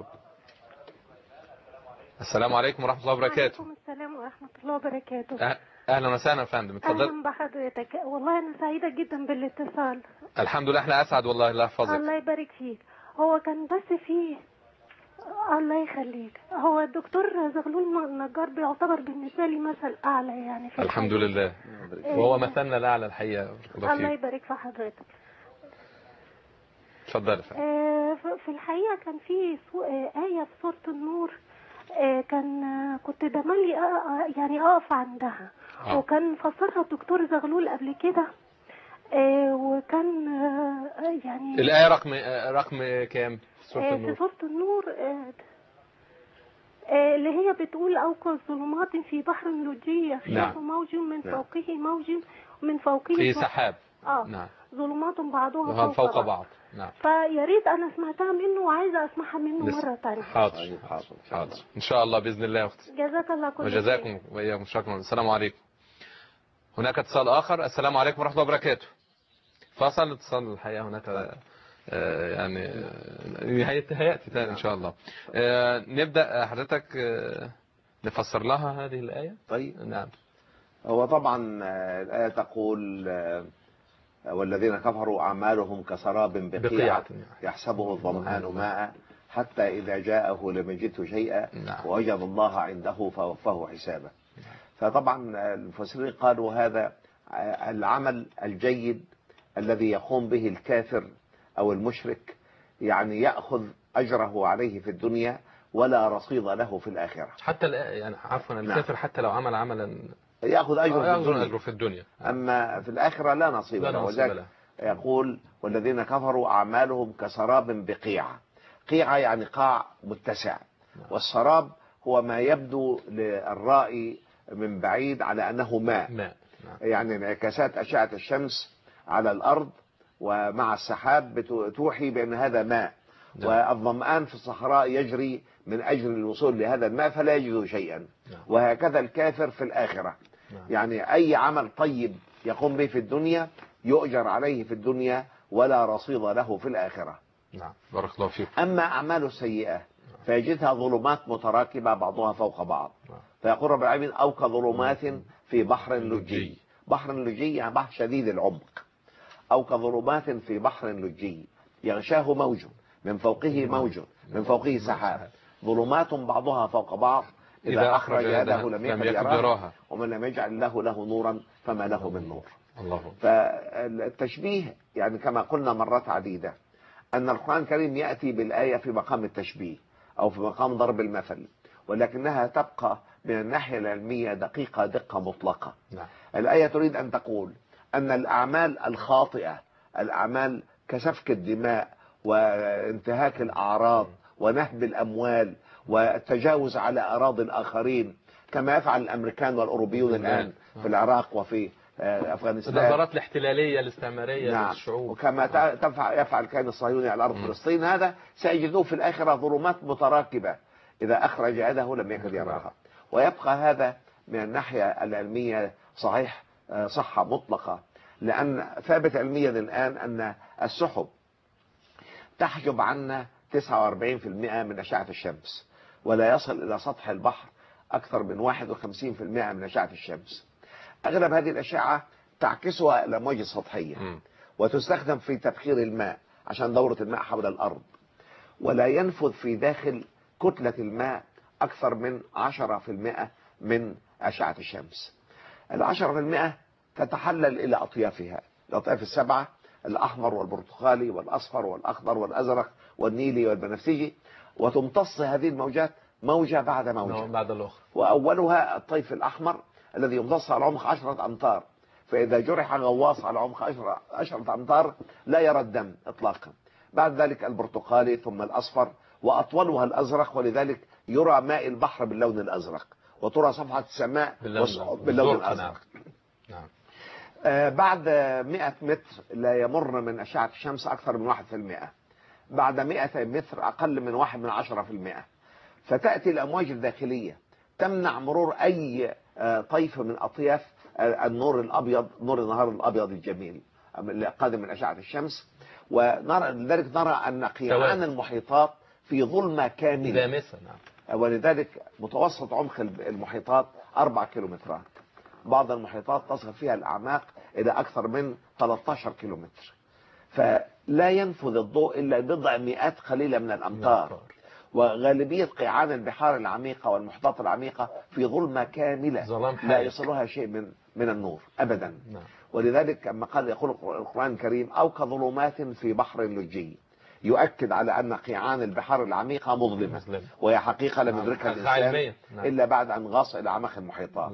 السلام عليكم ورحمه الله وبركاته. وعليكم السلام ورحمه الله وبركاته. أه... اهلا وسهلا يا فندم، اتفضل. اهلا بحضرتك، والله انا سعيده جدا بالاتصال. الحمد لله احنا اسعد والله. الله يحفظك. الله يبارك فيك. هو كان بس فيه الله يخليك، هو الدكتور زغلول النجار بيعتبر بالنسبه لي مثل اعلى يعني في الحمد لله، وهو مثلنا الاعلى الحقيقه. الله يبارك في حضرتك. اتفضل. في الحقيقه كان في ايه في سوره النور، كان كنت دملي يعني اقف عندها آه. وكان فسرها الدكتور زغلول قبل كده، وكان يعني الآية رقم رقم كام في سورة النور؟ في سورة النور اللي هي بتقول أوقظ ظلمات في بحر لجي يغشاه موج من فوقه موج من فوقه في سحاب. اه نعم. ظلمات بعضها فوق, فوق بعض. نعم. فيا ريت انا سمعتها منه وعايزه اسمعها منه لس... مره ثانيه. حاضر حاضر حاضر ان شاء الله باذن الله يا اختي. جزاك الله كل خير. وجزاكم واياكم شكرا. السلام عليكم. هناك اتصال اخر. السلام عليكم ورحمه الله وبركاته. فصل اتصال الحقيقه هناك يعني هيأتي تاني إن شاء الله. نبدأ حضرتك نفسر لها هذه الآية. طيب. نعم. هو طبعا الآية تقول والذين كفروا أعمالهم كسراب بقيعة يحسبه الظمآن ماء حتى إذا جاءه لم يجده شيئا ووجد الله عنده فوفاه حسابه. فطبعا المفسرين قالوا هذا العمل الجيد الذي يقوم به الكافر أو المشرك، يعني يأخذ أجره عليه في الدنيا ولا رصيد له في الآخرة. حتى يعني عفوا الكافر نعم. حتى لو عمل عملا يأخذ أجره في الدنيا. أجره في الدنيا، أما في الآخرة لا نصيب له. وذلك يقول والذين كفروا أعمالهم كسراب بقيعة. قيعة يعني قاع متسع، والسراب هو ما يبدو للرائي من بعيد على أنه ماء, ماء. يعني انعكاسات أشعة الشمس على الأرض ومع السحاب بتوحي بأن هذا ماء، والظمآن في الصحراء يجري من أجل الوصول لهذا الماء فلا يجد شيئا. وهكذا الكافر في الآخرة، يعني أي عمل طيب يقوم به في الدنيا يؤجر عليه في الدنيا ولا رصيد له في الآخرة. نعم بارك الله فيك. أما أعماله السيئة فيجدها ظلمات متراكبة بعضها فوق بعض، فيقول رب العالمين أو كظلمات في بحر لجي. بحر لجي يعني بحر شديد العمق. أو كظلمات في بحر لجي يغشاه موج من فوقه موج من فوقه سحاب ظلمات بعضها فوق بعض إذا أخرج يده لم يكد يراها ومن لم يجعل له له نورا فما له من نور. الله. فالتشبيه يعني كما قلنا مرات عديدة أن القرآن الكريم يأتي بالآية في مقام التشبيه أو في مقام ضرب المثل، ولكنها تبقى من الناحية العلمية دقيقة دقة مطلقة. نعم. الآية تريد أن تقول أن الأعمال الخاطئة، الأعمال كسفك الدماء وانتهاك الأعراض ونهب الأموال والتجاوز على أراضي الآخرين كما يفعل الأمريكان والأوروبيون الآن في العراق وفي أفغانستان، النظرات الاحتلالية الاستعمارية نعم. للشعوب، وكما تفعل يفعل كان الصهيوني على أرض فلسطين، هذا سيجدوه في الآخرة ظلمات متراكبة إذا أخرج يده لم يكد يراها. ويبقى هذا من الناحية العلمية صحيح صحة مطلقة، لأن ثابت علميا الآن أن السحب تحجب عنا تسعة وأربعين بالمئة من أشعة الشمس، ولا يصل إلى سطح البحر أكثر من واحد وخمسين بالمئة من أشعة الشمس. أغلب هذه الأشعة تعكسها الأمواج السطحية وتستخدم في تبخير الماء عشان دورة الماء حول الأرض، ولا ينفذ في داخل كتلة الماء أكثر من عشرة بالمئة من أشعة الشمس. العشرة بالمئة تتحلل إلى أطيافها، الأطياف السبعة: الأحمر والبرتقالي والأصفر والأخضر والأزرق والنيلي والبنفسجي، وتمتص هذه الموجات موجة بعد موجة بعد الأخرى. وأولها الطيف الأحمر الذي يمتص على عمق عشرة أمتار، فإذا جرح غواص على عمق عشرة أمتار لا يرى الدم إطلاقا. بعد ذلك البرتقالي ثم الأصفر، وأطولها الأزرق، ولذلك يرى ماء البحر باللون الأزرق وترى صفحة السماء باللون, باللون الأزرق. نعم. آه بعد مئة متر لا يمر من أشعة الشمس أكثر من واحد في المئة، بعد مئة متر أقل من واحد من عشرة في المئة. فتأتي الأمواج الداخلية تمنع مرور أي آه طيف من أطياف آه النور الأبيض، نور النهار الأبيض الجميل القادم من أشعة الشمس. ولذلك نرى أن قيعان المحيطات في ظلمة كاملة، نعم. ولذلك متوسط عمق المحيطات أربعة كيلومترات، بعض المحيطات تصل فيها الأعماق إلى أكثر من ثلاثة عشر كيلومتر، فلا ينفذ الضوء إلا بضع مئات قليلة من الأمتار. وغالبية قيعان البحار العميقة والمحيطات العميقة في ظلمة كاملة لا يصلها شيء من من النور أبدا. نعم. ولذلك كما قال يقول القرآن الكريم أو كظلمات في بحر لجي، يؤكد على أن قيعان البحار العميقة مظلمة، وهي حقيقة لم يدركها الإنسان إلا بعد أن غاص إلى أعماق المحيطات.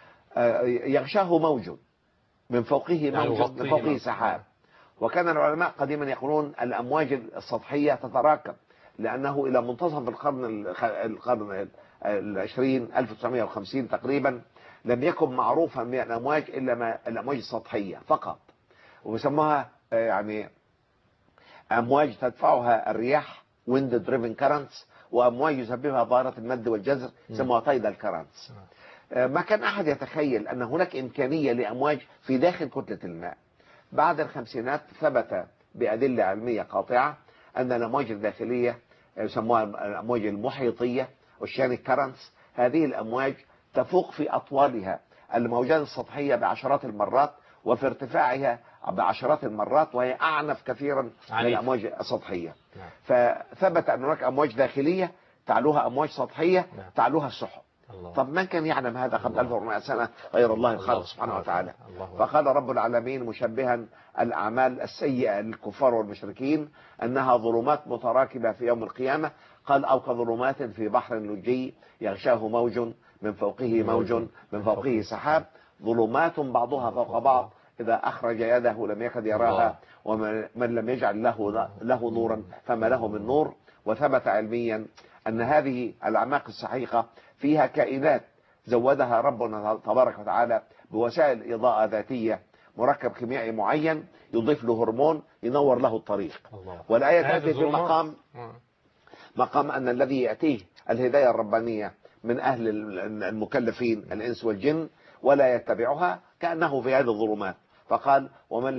يغشاه موج من فوقه موج من فوقه سحاب. وكان العلماء قديما يقولون الأمواج السطحية تتراكم، لأنه إلى منتصف القرن القرن العشرين ألف وتسعمئة وخمسين تقريبا لم يكن معروفا من الأمواج إلا ما الأمواج السطحية فقط، ويسموها يعني أمواج تدفعها الرياح wind driven currents، وأمواج يسببها ظاهرة المد والجزر يسموها tidal currents. ما كان أحد يتخيل أن هناك إمكانية لأمواج في داخل كتلة الماء. بعد الخمسينات ثبت بأدلة علمية قاطعة أن الأمواج الداخلية يسموها الأمواج المحيطية والشانك كارنتس، هذه الأمواج تفوق في أطوالها الموجات السطحية بعشرات المرات، وفي ارتفاعها بعشرات المرات، وهي أعنف كثيرا من الأمواج السطحية. فثبت أن هناك أمواج داخلية تعلوها أمواج سطحية تعلوها السحب. طب من كان يعلم هذا قبل ألف وأربعمائة سنة غير الله الخالق سبحانه وتعالى؟ فقال رب العالمين مشبها الأعمال السيئة للكفار والمشركين أنها ظلمات متراكبة في يوم القيامة، قال أو كظلمات في بحر لجي يغشاه موج من فوقه موج من فوقه سحاب، ظلمات بعضها فوق بعض إذا أخرج يده لم يكد يراها ومن لم يجعل له له نورا فما له من نور. وثبت علميا أن هذه الأعماق السحيقة فيها كائنات زودها ربنا تبارك وتعالى بوسائل إضاءة ذاتية، مركب كيميائي معين يضيف له هرمون ينور له الطريق. والآية تأتي في مقام مقام أن الذي يأتيه الهداية الربانية من أهل المكلفين الإنس والجن ولا يتبعها كأنه في هذه الظلمات، فقال ومن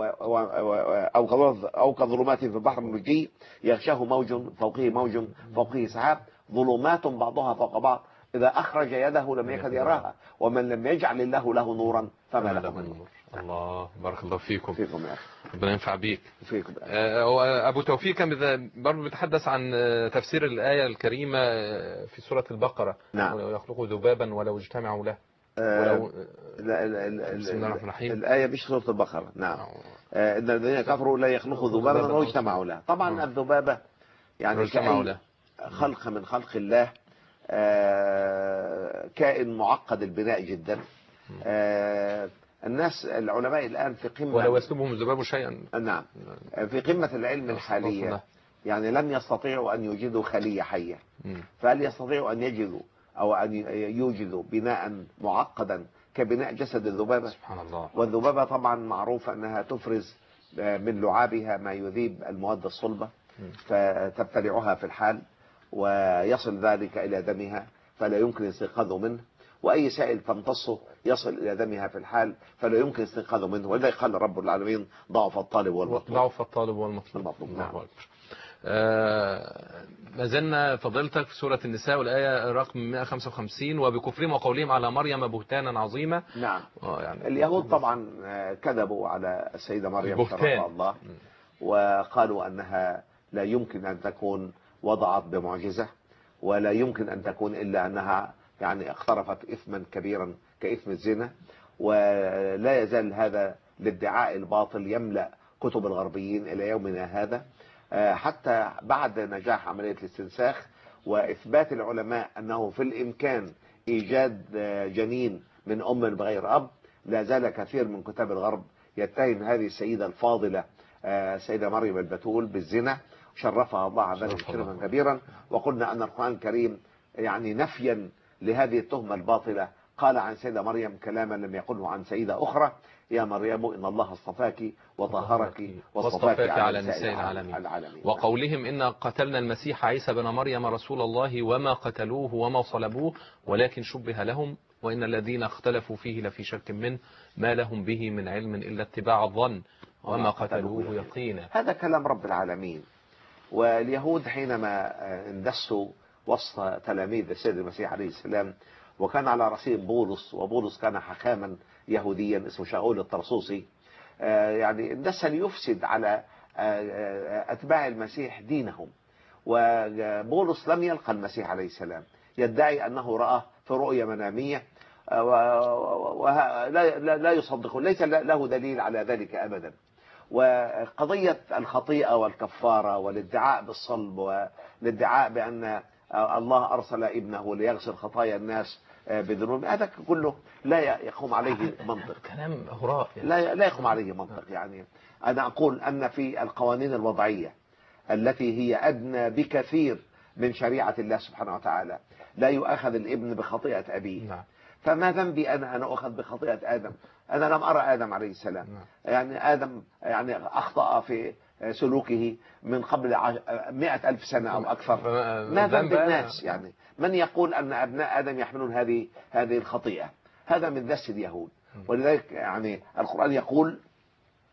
أو كظلمات في البحر اللجي يغشاه موج فوقه موج فوقه سحاب، ظلمات بعضها فوق بعض إذا أخرج يده لم يكد يراها ومن لم يجعل الله له نورا فما له من نور. الله بارك الله فيكم. فيكم يا أخي. ربنا ينفع بيك. فيكم. آه أبو توفيق كان برضه بيتحدث عن تفسير الآية الكريمة في سورة البقرة. نعم. ولو يخلقوا ذبابا ولو اجتمعوا له. ولو لا لا لا بسم الله الرحمن الرحيم. الآية مش سورة البقرة. نعم. آه إن الذين كفروا لا يخلقوا ذبابا ولو اجتمعوا له. طبعا الذبابة يعني كأي خلق من خلق الله، آه كائن معقد البناء جدا. آه الناس العلماء الآن في قمة ولو يسلبهم الذباب شيئا. نعم في قمة العلم الحالية، يعني لم يستطيعوا أن يوجدوا خلية حية، فهل يستطيعوا أن يجدوا أو أن يوجدوا بناء معقدا كبناء جسد الذبابة؟ سبحان الله. والذبابة طبعا معروف أنها تفرز من لعابها ما يذيب المواد الصلبة فتبتلعها في الحال ويصل ذلك إلى دمها فلا يمكن استيقاظه منه، وأي سائل تمتصه يصل إلى دمها في الحال فلا يمكن استيقاظه منه، ولذلك قال رب العالمين ضعف الطالب والمطلوب. ضعف الطالب والمطلوب. نعم. آه ما زلنا فضيلتك في سورة النساء والآية رقم مئة وخمسة وخمسين وبكفرهم وقولهم على مريم بهتانا عظيما. نعم. يعني اليهود طبعا كذبوا على السيدة مريم شرفها الله وقالوا أنها لا يمكن أن تكون وضعت بمعجزة ولا يمكن أن تكون إلا أنها يعني اقترفت إثما كبيرا كإثم الزنا، ولا يزال هذا الادعاء الباطل يملأ كتب الغربيين إلى يومنا هذا، حتى بعد نجاح عملية الاستنساخ وإثبات العلماء أنه في الإمكان إيجاد جنين من أم بغير أب، لا زال كثير من كتاب الغرب يتهم هذه السيدة الفاضلة السيدة مريم البتول بالزنا، شرفها الله على ذلك شرفا كبيرا. وقلنا أن القرآن الكريم يعني نفيا لهذه التهمة الباطلة قال عن سيدة مريم كلاما لم يقله عن سيدة أخرى: يا مريم إن الله اصطفاك وطهرك واصطفاك على النساء العالمين. وقولهم إن قتلنا المسيح عيسى بن مريم رسول الله وما قتلوه وما صلبوه ولكن شبه لهم وإن الذين اختلفوا فيه لفي شك منه ما لهم به من علم إلا اتباع الظن وما قتلوه يقينا. هذا كلام رب العالمين. واليهود حينما اندسوا وسط تلاميذ السيد المسيح عليه السلام وكان على رأسهم بولس، وبولس كان حكاما يهوديا اسمه شاول الطرسوسي، يعني اندس ليفسد على أتباع المسيح دينهم. وبولس لم يلقى المسيح عليه السلام، يدعي أنه رآه في رؤية منامية ولا يصدقه، ليس له دليل على ذلك أبدا. وقضية الخطيئة والكفارة والادعاء بالصلب والادعاء بأن الله أرسل ابنه ليغسل خطايا الناس بذنوب، هذا كله لا يقوم عليه منطق، كلام هراء يعني. لا لا يقوم عليه منطق. يعني أنا أقول أن في القوانين الوضعية التي هي أدنى بكثير من شريعة الله سبحانه وتعالى لا يؤخذ الابن بخطيئة أبيه. نعم. فما ذنبي أنا أنا أخذ بخطيئة آدم؟ أنا لم أرى آدم عليه السلام. نعم. يعني آدم يعني أخطأ في سلوكه من قبل مئة ألف سنة أو أكثر. ما ذنب الناس؟ يعني من يقول أن أبناء آدم يحملون هذه هذه الخطيئة؟ هذا من دس اليهود. ولذلك يعني القرآن يقول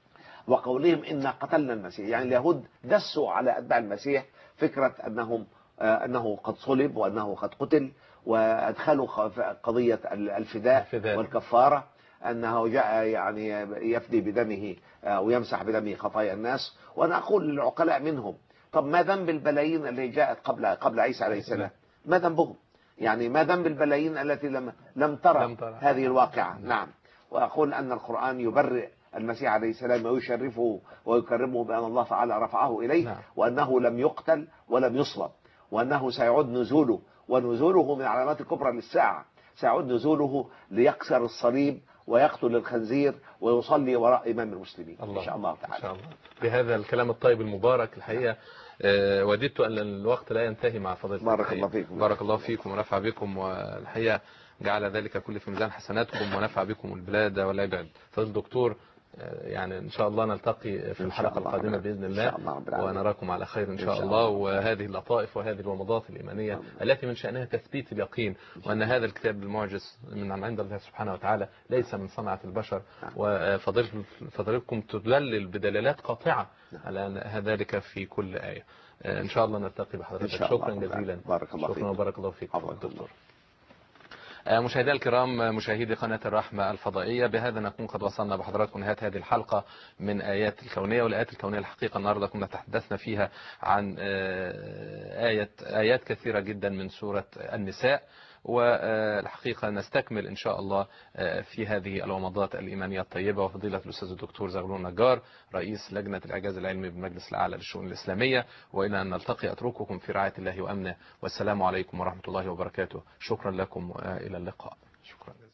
وقولهم إنا قتلنا المسيح. يعني اليهود دسوا على أتباع المسيح فكرة أنهم أنه قد صلب وأنه قد قتل، وأدخلوا قضية الفداء والكفارة، أنه جاء يعني يفدي بدمه ويمسح بدمه خطايا الناس. وأنا أقول للعقلاء منهم: طب ما ذنب البلايين اللي جاءت قبل قبل عيسى عليه السلام؟ ما ذنبهم؟ يعني ما ذنب البلايين التي لم لم ترى, لم ترى هذه الواقعة؟ نعم. وأقول أن القرآن يبرئ المسيح عليه السلام ويشرفه ويكرمه بأن الله تعالى رفعه إليه، نعم. وأنه لم يقتل ولم يصلب، وأنه سيعود نزوله، ونزوله من علامات الكبرى للساعة. سيعود نزوله ليكسر الصليب ويقتل الخنزير ويصلي وراء إمام المسلمين إن شاء الله تعالى. إن شاء الله. بهذا الكلام الطيب المبارك الحقيقة أه وددت أن الوقت لا ينتهي مع فضيلتكم. بارك الله فيكم. بارك الله فيكم ونفع بكم، والحقيقة جعل ذلك كل في ميزان حسناتكم ونفع بكم البلاد والعباد. فضل الدكتور يعني إن شاء الله نلتقي في الحلقة القادمة بإذن الله، ونراكم على خير إن شاء الله. وهذه اللطائف وهذه الومضات الإيمانية التي من شأنها تثبيت اليقين، وأن هذا الكتاب المعجز من عند الله سبحانه وتعالى ليس من صنعة البشر، وفضلكم تدلل بدلالات قاطعة على ذلك في كل آية. إن شاء الله نلتقي بحضرتك. شكرا جزيلا. بارك الله فيك. شكرا وبارك الله فيك دكتور. مشاهدينا الكرام، مشاهدي قناة الرحمة الفضائية، بهذا نكون قد وصلنا بحضراتكم نهاية هذه الحلقة من آيات الكونية. والآيات الكونية الحقيقة النهاردة كنا تحدثنا فيها عن آيات آيات كثيرة جدا من سورة النساء، والحقيقة نستكمل إن شاء الله في هذه الومضات الإيمانية الطيبة. وفضيلة الأستاذ الدكتور زغلول نجار رئيس لجنة الإعجاز العلمي بالمجلس الأعلى للشؤون الإسلامية. وإلى أن نلتقي أترككم في رعاية الله وأمنه، والسلام عليكم ورحمة الله وبركاته. شكرا لكم وإلى اللقاء. شكرا.